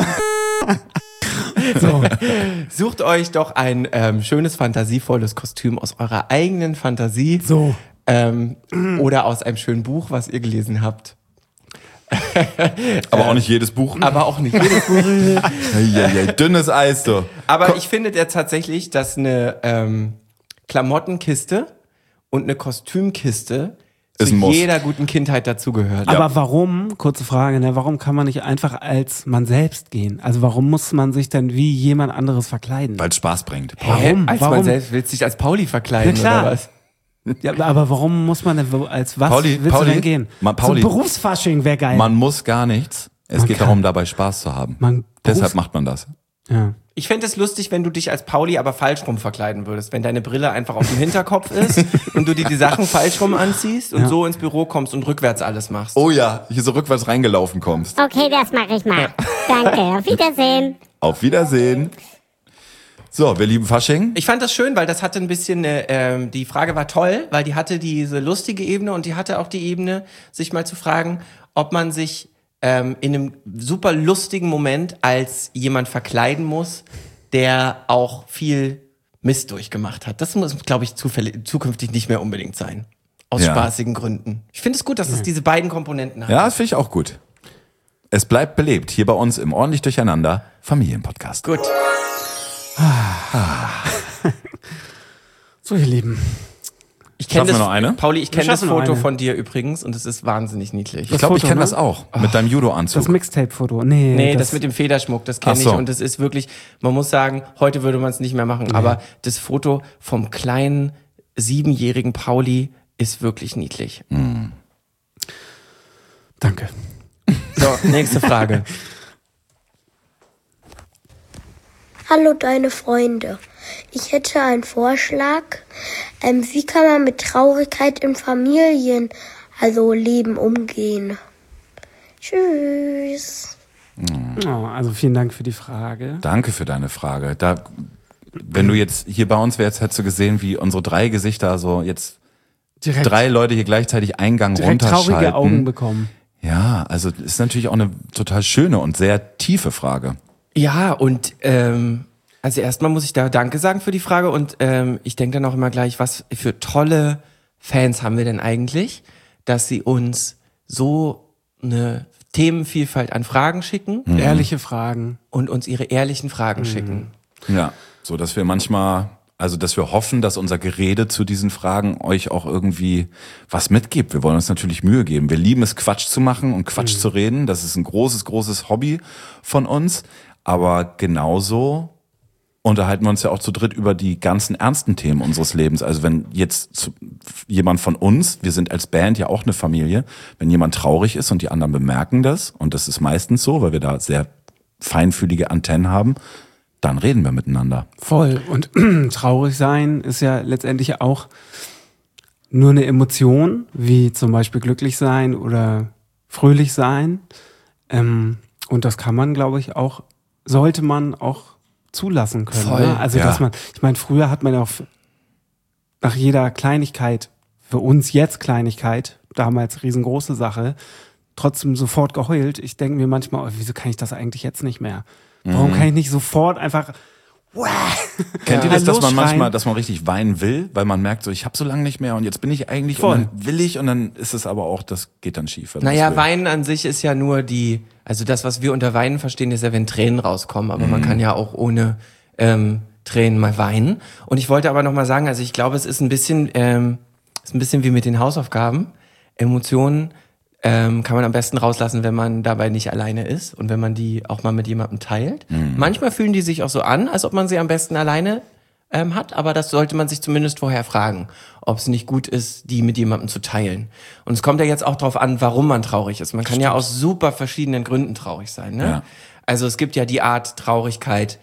so. Sucht euch doch ein schönes, fantasievolles Kostüm aus eurer eigenen Fantasie. So. Oder aus einem schönen Buch, was ihr gelesen habt. Aber auch nicht jedes Buch. Aber auch nicht jedes Buch. Ja, dünnes Eis, du. Aber ich finde ja tatsächlich, dass eine Klamottenkiste und eine Kostümkiste Ist zu ein Muss. jeder guten Kindheit dazugehört. Aber warum, kurze Frage, ne, warum kann man nicht einfach als man selbst gehen? Also warum muss man sich dann wie jemand anderes verkleiden? Weil es Spaß bringt. Warum? Als Warum? man selbst willst du dich als Pauli verkleiden Ja, klar. oder was? Ja, aber warum muss man denn, als was Pauli, willst du denn gehen? Pauli, Zum Berufsfasching wäre geil. man muss gar nichts. Es Man geht kann. darum, dabei Spaß zu haben. Deshalb macht man das. Ja. Ich fände es lustig, wenn du dich als Pauli aber falsch rum verkleiden würdest. Wenn deine Brille einfach auf dem Hinterkopf ist und du dir die Sachen falsch rum anziehst und Ja. so ins Büro kommst und rückwärts alles machst. Oh ja, hier so rückwärts reingelaufen kommst. Okay, das mache ich mal. Danke, auf Wiedersehen. Auf Wiedersehen. So, wir lieben Fasching. Ich fand das schön, weil das hatte ein bisschen, die Frage war toll, weil die hatte diese lustige Ebene und die hatte auch die Ebene, sich mal zu fragen, ob man sich in einem super lustigen Moment als jemand verkleiden muss, der auch viel Mist durchgemacht hat. Das muss, glaube ich, zukünftig nicht mehr unbedingt sein. Aus Ja. spaßigen Gründen. Ich finde es gut, dass es diese beiden Komponenten hat. Ja, das finde ich auch gut. Es bleibt belebt hier bei uns im Ordentlich Durcheinander Familienpodcast. Gut. So, ihr Lieben. Ich kenne Schaffen wir das, noch eine? Pauli, ich kenne das schaffen noch Foto eine. von dir übrigens und es ist wahnsinnig niedlich. Ich glaube, ich Foto, kenne ne? das auch. Mit deinem Das Judo-Anzug. Mixtape-Foto. Nee, Das mit dem Federschmuck, das kenne Ach ich. so. Und das ist wirklich, man muss sagen, heute würde man es nicht mehr machen, aber das Foto vom kleinen 7-jährigen Pauli ist wirklich niedlich. Danke. So, nächste Frage. Hallo deine Freunde. Ich hätte einen Vorschlag. Wie kann man mit Traurigkeit in Familien, also Leben, umgehen? Tschüss. Oh, also vielen Dank für die Frage. Danke für deine Frage. Wenn du jetzt hier bei uns wärst, hättest du gesehen, wie unsere 3 Gesichter so jetzt Direkt 3 Leute hier gleichzeitig Eingang direkt runterschalten. traurige Augen bekommen. Ja, also ist natürlich auch eine total schöne und sehr tiefe Frage. Ja, und also erstmal muss ich da Danke sagen für die Frage und ich denke dann auch immer gleich, was für tolle Fans haben wir denn eigentlich, dass sie uns so eine Themenvielfalt an Fragen schicken Ehrliche Fragen. und uns ihre ehrlichen Fragen schicken. Ja, so dass wir manchmal, also dass wir hoffen, dass unser Gerede zu diesen Fragen euch auch irgendwie was mitgibt. Wir wollen uns natürlich Mühe geben. Wir lieben es, Quatsch zu machen und Quatsch zu reden. Das ist ein großes, großes Hobby von uns. Aber genauso unterhalten wir uns ja auch zu dritt über die ganzen ernsten Themen unseres Lebens. Also wenn jetzt jemand von uns, wir sind als Band ja auch eine Familie, wenn jemand traurig ist und die anderen bemerken das, und das ist meistens so, weil wir da sehr feinfühlige Antennen haben, dann reden wir miteinander. Voll. Und traurig sein ist ja letztendlich auch nur eine Emotion, wie zum Beispiel glücklich sein oder fröhlich sein. Und das kann man, glaube ich, auch, sollte man auch zulassen können. Voll, ne? Also, dass man, ich meine, früher hat man ja auch nach jeder Kleinigkeit, für uns jetzt Kleinigkeit, damals riesengroße Sache, trotzdem sofort geheult. Ich denke mir manchmal, wieso kann ich das eigentlich jetzt nicht mehr? Warum kann ich nicht sofort einfach Kennt ihr das, dass man losschreien? manchmal, dass man richtig weinen will, weil man merkt so, ich habe so lange nicht mehr und jetzt bin ich eigentlich Voll. und dann will ich und dann ist es aber auch, das geht dann schief. wenn man Naja, das will. Weinen an sich ist ja nur also das, was wir unter Weinen verstehen, ist ja, wenn Tränen rauskommen. Aber man kann ja auch ohne Tränen mal weinen. Und ich wollte aber noch mal sagen, also ich glaube, es ist ein bisschen wie mit den Hausaufgaben. Emotionen kann man am besten rauslassen, wenn man dabei nicht alleine ist und wenn man die auch mal mit jemandem teilt. Manchmal fühlen die sich auch so an, als ob man sie am besten alleine hat, aber das sollte man sich zumindest vorher fragen, ob es nicht gut ist, die mit jemandem zu teilen. Und es kommt ja jetzt auch darauf an, warum man traurig ist. Man kann ja aus super verschiedenen Gründen traurig sein. Ne? Ja. Also es gibt ja die Art Traurigkeit,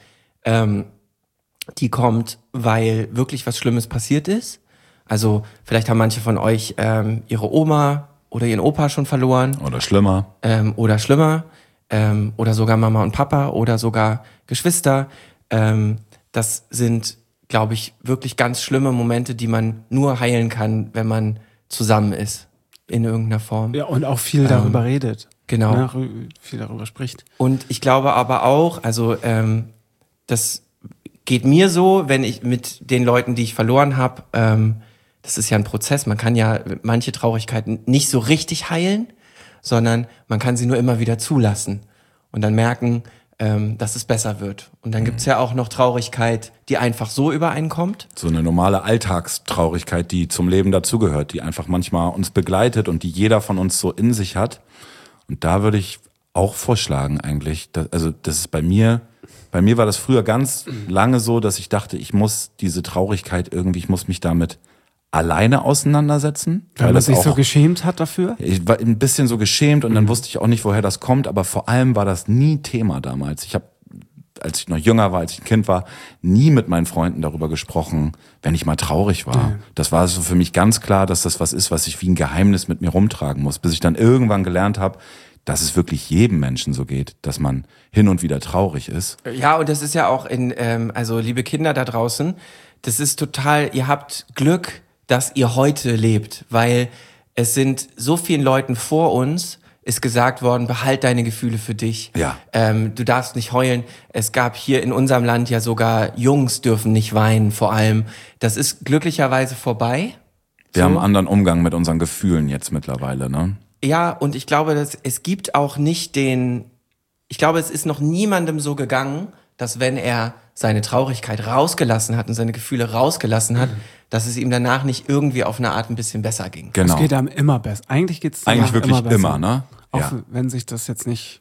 die kommt, weil wirklich was Schlimmes passiert ist. Also vielleicht haben manche von euch ihre Oma oder ihren Opa schon verloren. Oder schlimmer. Oder schlimmer. Oder sogar Mama und Papa oder sogar Geschwister. Das sind, glaube ich, wirklich ganz schlimme Momente, die man nur heilen kann, wenn man zusammen ist. In irgendeiner Form. Ja, und auch viel darüber redet. Genau. Ne, viel darüber spricht. Und ich glaube aber auch, also das geht mir so, wenn ich mit den Leuten, die ich verloren habe, das ist ja ein Prozess. Man kann ja manche Traurigkeiten nicht so richtig heilen, sondern man kann sie nur immer wieder zulassen und dann merken, dass es besser wird. Und dann gibt's ja auch noch Traurigkeit, die einfach so übereinkommt. So eine normale Alltagstraurigkeit, die zum Leben dazugehört, die einfach manchmal uns begleitet und die jeder von uns so in sich hat. Und da würde ich auch vorschlagen eigentlich, das ist bei mir war das früher ganz lange so, dass ich dachte, ich muss diese Traurigkeit irgendwie, ich muss mich damit alleine auseinandersetzen. Weil man das sich auch, so geschämt hat dafür? ich war ein bisschen so geschämt und dann wusste ich auch nicht, woher das kommt, aber vor allem war das nie Thema damals. Ich habe, als ich noch jünger war, als ich ein Kind war, nie mit meinen Freunden darüber gesprochen, wenn ich mal traurig war. Ja. Das war so für mich ganz klar, dass das was ist, was ich wie ein Geheimnis mit mir rumtragen muss, bis ich dann irgendwann gelernt habe, dass es wirklich jedem Menschen so geht, dass man hin und wieder traurig ist. Ja, und das ist ja auch also liebe Kinder da draußen, das ist total, ihr habt Glück, dass ihr heute lebt, weil es sind so vielen Leuten vor uns ist gesagt worden, behalt deine Gefühle für dich. Ja. Du darfst nicht heulen. Es gab hier in unserem Land ja sogar Jungs dürfen nicht weinen, vor allem. Das ist glücklicherweise vorbei. Wir haben einen anderen Umgang mit unseren Gefühlen jetzt mittlerweile, ne? Ja, und ich glaube, es gibt auch nicht ich glaube, es ist noch niemandem so gegangen, dass wenn er seine Traurigkeit rausgelassen hat und seine Gefühle rausgelassen hat, dass es ihm danach nicht irgendwie auf eine Art ein bisschen besser ging. Genau. Es geht einem immer besser. Eigentlich geht's Eigentlich wirklich immer besser. immer, ne? Auch Ja. wenn sich das jetzt nicht,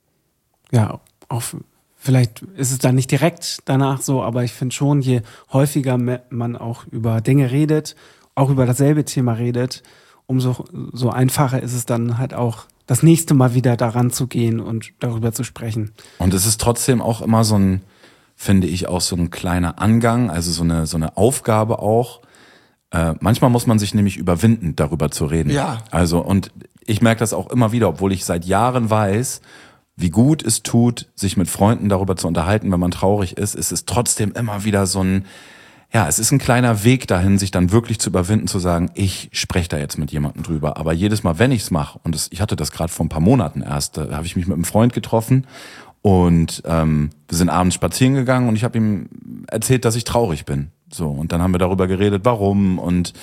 ja, auch vielleicht ist es dann nicht direkt danach so, aber ich finde schon, je häufiger man auch über Dinge redet, auch über dasselbe Thema redet, umso so einfacher ist es dann halt auch, das nächste Mal wieder daran zu gehen und darüber zu sprechen. Und es ist trotzdem auch immer so ein, finde ich, auch so ein kleiner Angang, also so eine Aufgabe auch. Manchmal muss man sich nämlich überwinden, darüber zu reden. Ja. Also, und ich merke das auch immer wieder, obwohl ich seit Jahren weiß, wie gut es tut, sich mit Freunden darüber zu unterhalten, wenn man traurig ist, ist es trotzdem immer wieder so ein, ja, es ist ein kleiner Weg dahin, sich dann wirklich zu überwinden, zu sagen, ich spreche da jetzt mit jemandem drüber. Aber jedes Mal, wenn ich's mache, und ich hatte das gerade vor ein paar Monaten erst, da habe ich mich mit einem Freund getroffen und wir sind abends spazieren gegangen und ich habe ihm erzählt, dass ich traurig bin. So, und dann haben wir darüber geredet, warum und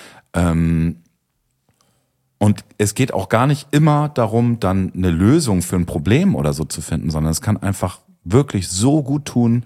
es geht auch gar nicht immer darum, dann eine Lösung für ein Problem oder so zu finden, sondern es kann einfach wirklich so gut tun,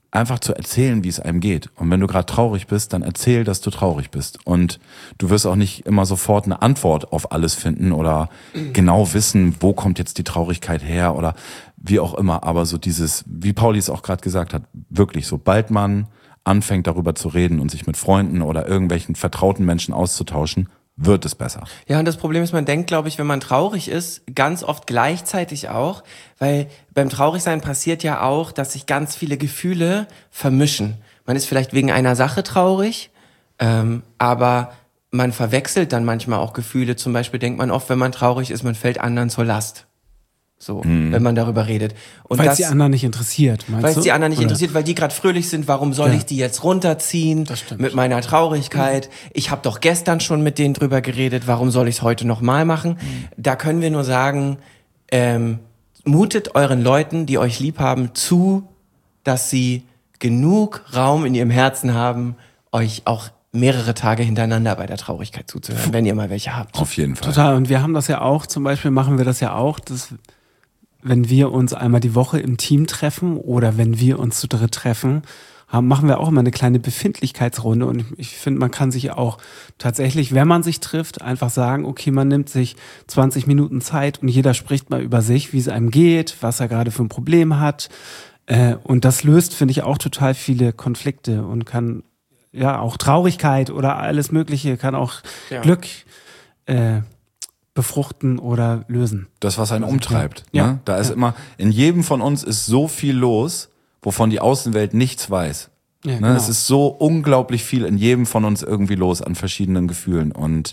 einfach zu erzählen, wie es einem geht. Und wenn du gerade traurig bist, dann erzähl, dass du traurig bist. Und du wirst auch nicht immer sofort eine Antwort auf alles finden oder genau wissen, wo kommt jetzt die Traurigkeit her oder wie auch immer. Aber so dieses, wie Pauli es auch gerade gesagt hat, wirklich, sobald man anfängt darüber zu reden und sich mit Freunden oder irgendwelchen vertrauten Menschen auszutauschen, wird es besser. Ja, und das Problem ist, man denkt, glaube ich, wenn man traurig ist, ganz oft gleichzeitig auch, weil beim Traurigsein passiert ja auch, dass sich ganz viele Gefühle vermischen. Man ist vielleicht wegen einer Sache traurig, aber man verwechselt dann manchmal auch Gefühle. Zum Beispiel denkt man oft, wenn man traurig ist, man fällt anderen zur Last. So, wenn man darüber redet. Und weil es die anderen nicht interessiert, meinst du? Weil es die anderen nicht interessiert, weil die gerade fröhlich sind. Warum soll ich die jetzt runterziehen mit meiner Traurigkeit? Ich habe doch gestern schon mit denen drüber geredet. Warum soll ich es heute nochmal machen? Da können wir nur sagen, mutet euren Leuten, die euch lieb haben, zu, dass sie genug Raum in ihrem Herzen haben, euch auch mehrere Tage hintereinander bei der Traurigkeit zuzuhören, wenn ihr mal welche habt. Auf jeden Fall. Total. Und wir haben das ja auch, zum Beispiel machen wir das ja auch, dass wenn wir uns einmal die Woche im Team treffen oder wenn wir uns zu dritt treffen, machen wir auch immer eine kleine Befindlichkeitsrunde. Und ich finde, man kann sich auch tatsächlich, wenn man sich trifft, einfach sagen, okay, man nimmt sich 20 Minuten Zeit und jeder spricht mal über sich, wie es einem geht, was er gerade für ein Problem hat. Und das löst, finde ich, auch total viele Konflikte und kann ja auch Traurigkeit oder alles Mögliche, kann auch Glück befruchten oder lösen. Das, was einen umtreibt. Ja. Ne? Da ist immer, in jedem von uns ist so viel los, wovon die Außenwelt nichts weiß. Ja, ne? genau. Es ist so unglaublich viel in jedem von uns irgendwie los an verschiedenen Gefühlen. Und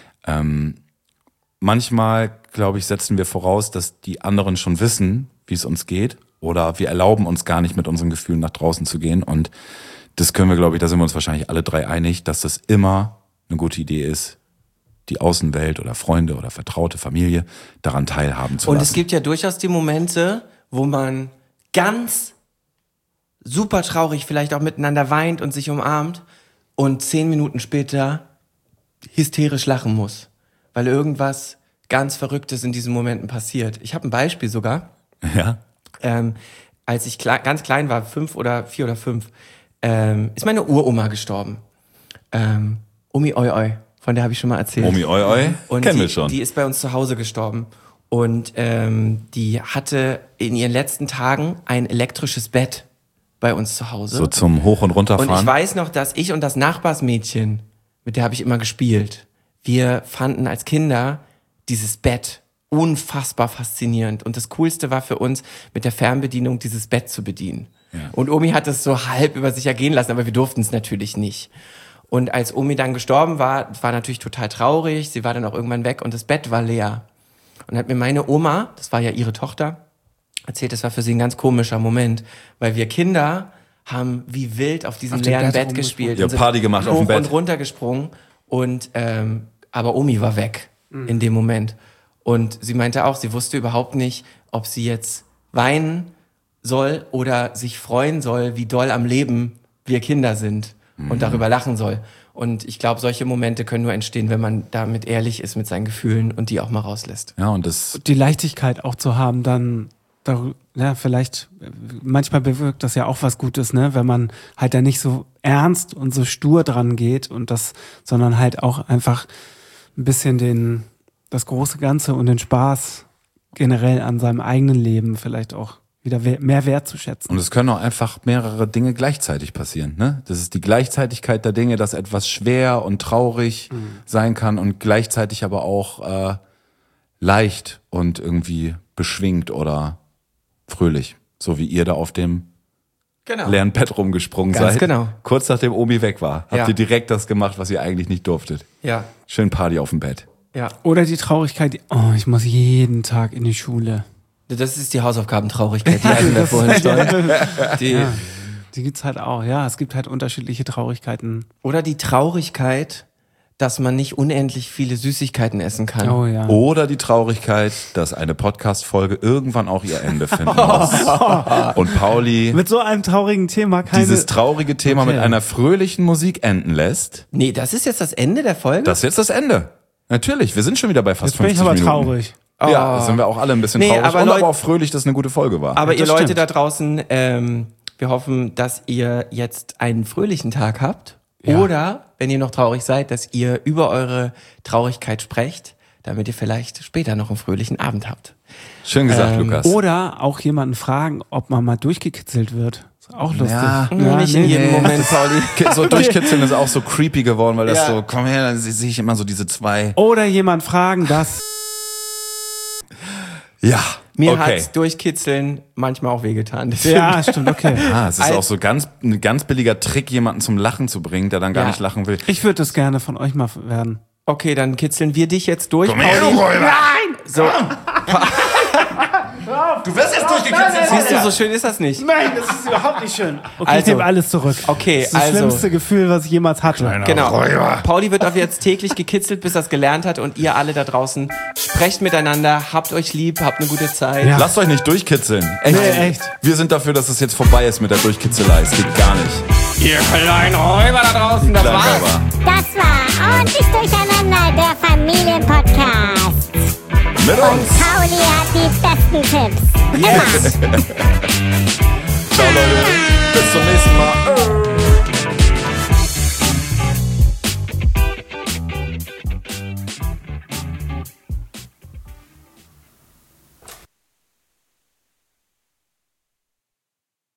manchmal, glaube ich, setzen wir voraus, dass die anderen schon wissen, wie es uns geht. Oder wir erlauben uns gar nicht, mit unseren Gefühlen nach draußen zu gehen. Und das können wir, glaube ich, da sind wir uns wahrscheinlich alle drei einig, dass das immer eine gute Idee ist, die Außenwelt oder Freunde oder vertraute Familie daran teilhaben zu lassen. Und es gibt ja durchaus die Momente, wo man ganz super traurig vielleicht auch miteinander weint und sich umarmt und 10 Minuten später hysterisch lachen muss, weil irgendwas ganz Verrücktes in diesen Momenten passiert. Ich habe ein Beispiel sogar. Ja. Als ich ganz klein war, 4 oder 5, ist meine Uroma gestorben. Omi Oi Oi. Von der habe ich schon mal erzählt. Omi Oi Oi, kennen wir schon. Die ist bei uns zu Hause gestorben. Und die hatte in ihren letzten Tagen ein elektrisches Bett bei uns zu Hause. So zum Hoch- und Runterfahren. Und ich weiß noch, dass ich und das Nachbarsmädchen, mit der habe ich immer gespielt, wir fanden als Kinder dieses Bett unfassbar faszinierend. Und das Coolste war für uns, mit der Fernbedienung dieses Bett zu bedienen. Ja. Und Omi hat es so halb über sich ergehen lassen, aber wir durften es natürlich nicht. Und als Omi dann gestorben war natürlich total traurig. Sie war dann auch irgendwann weg und das Bett war leer. Und hat mir meine Oma, das war ja ihre Tochter, erzählt, das war für sie ein ganz komischer Moment, weil wir Kinder haben wie wild auf diesem leeren Bett gespielt. Ja, Party gemacht auf dem Bett. Hoch und runter gesprungen. Und aber Omi war weg in dem Moment. Und sie meinte auch, sie wusste überhaupt nicht, ob sie jetzt weinen soll oder sich freuen soll, wie doll am Leben wir Kinder sind. Und darüber lachen soll. Und ich glaube, solche Momente können nur entstehen, wenn man damit ehrlich ist mit seinen Gefühlen und die auch mal rauslässt. Ja, und das die Leichtigkeit auch zu haben, dann vielleicht, manchmal bewirkt das ja auch was Gutes, ne, wenn man halt da nicht so ernst und so stur dran geht und das, sondern halt auch einfach ein bisschen das große Ganze und den Spaß generell an seinem eigenen Leben vielleicht auch wieder mehr wertzuschätzen. Und es können auch einfach mehrere Dinge gleichzeitig passieren. Ne? Das ist die Gleichzeitigkeit der Dinge, dass etwas schwer und traurig sein kann und gleichzeitig aber auch leicht und irgendwie beschwingt oder fröhlich. So wie ihr da auf dem leeren Bett rumgesprungen Ganz seid. genau. Kurz nachdem Omi weg war, habt ihr direkt das gemacht, was ihr eigentlich nicht durftet. Ja. Schön Party auf dem Bett. Ja. Oder die Traurigkeit, ich muss jeden Tag in die Schule. Das ist die Hausaufgabentraurigkeit, die hatten wir vorhin schon. Die gibt's halt auch, ja. Es gibt halt unterschiedliche Traurigkeiten. Oder die Traurigkeit, dass man nicht unendlich viele Süßigkeiten essen kann. Oh ja. Oder die Traurigkeit, dass eine Podcast-Folge irgendwann auch ihr Ende finden muss. Und Pauli mit so einem traurigen Thema dieses traurige Thema mit einer fröhlichen Musik enden lässt. Nee, das ist jetzt das Ende der Folge? Das ist jetzt das Ende. Natürlich, wir sind schon wieder bei fast jetzt bin 50 ich aber Minuten. Traurig. Ja, sind wir auch alle ein bisschen traurig. aber aber auch fröhlich, dass es eine gute Folge war. Aber Ja, ihr Leute stimmt. da draußen, Wir hoffen, dass ihr jetzt einen fröhlichen Tag habt. Ja. Oder, wenn ihr noch traurig seid, dass ihr über eure Traurigkeit sprecht, damit ihr vielleicht später noch einen fröhlichen Abend habt. Schön gesagt, Lukas. Oder auch jemanden fragen, ob man mal durchgekitzelt wird. Ist auch lustig. Ja, nicht in jedem Moment, Pauli. So durchkitzeln ist auch so creepy geworden, weil das so, komm her, dann sehe ich immer so diese zwei. Oder jemand fragen, dass... Ja, Mir hat's Durchkitzeln manchmal auch wehgetan. Ja, stimmt, okay. Es ist auch so ein ganz billiger Trick, jemanden zum Lachen zu bringen, der dann gar nicht lachen will. Ich würde das gerne von euch mal werden. Okay, dann kitzeln wir dich jetzt durch. Komm her, du Räuber! Nein! So. Du wirst jetzt durchgekitzelt. Siehst du, so schön ist das nicht. Nein, das ist überhaupt nicht schön. Okay, Also, ich nehme alles zurück. Okay, das ist das schlimmste Gefühl, was ich jemals hatte. Genau. Räuber. Pauli wird auf jetzt täglich gekitzelt, bis er es gelernt hat. Und ihr alle da draußen, sprecht miteinander, habt euch lieb, habt eine gute Zeit. Ja. Lasst euch nicht durchkitzeln. Echt? Nee, echt. Wir sind dafür, dass es jetzt vorbei ist mit der Durchkitzelei. Es geht gar nicht. Ihr kleinen Räuber da draußen, das war's. Kleinräuber. Das war ordentlich durcheinander, der Familienpodcast. Mit Und uns. Pauli hat die besten Tipps. Immer. Ciao, Leute. Bis zum nächsten Mal.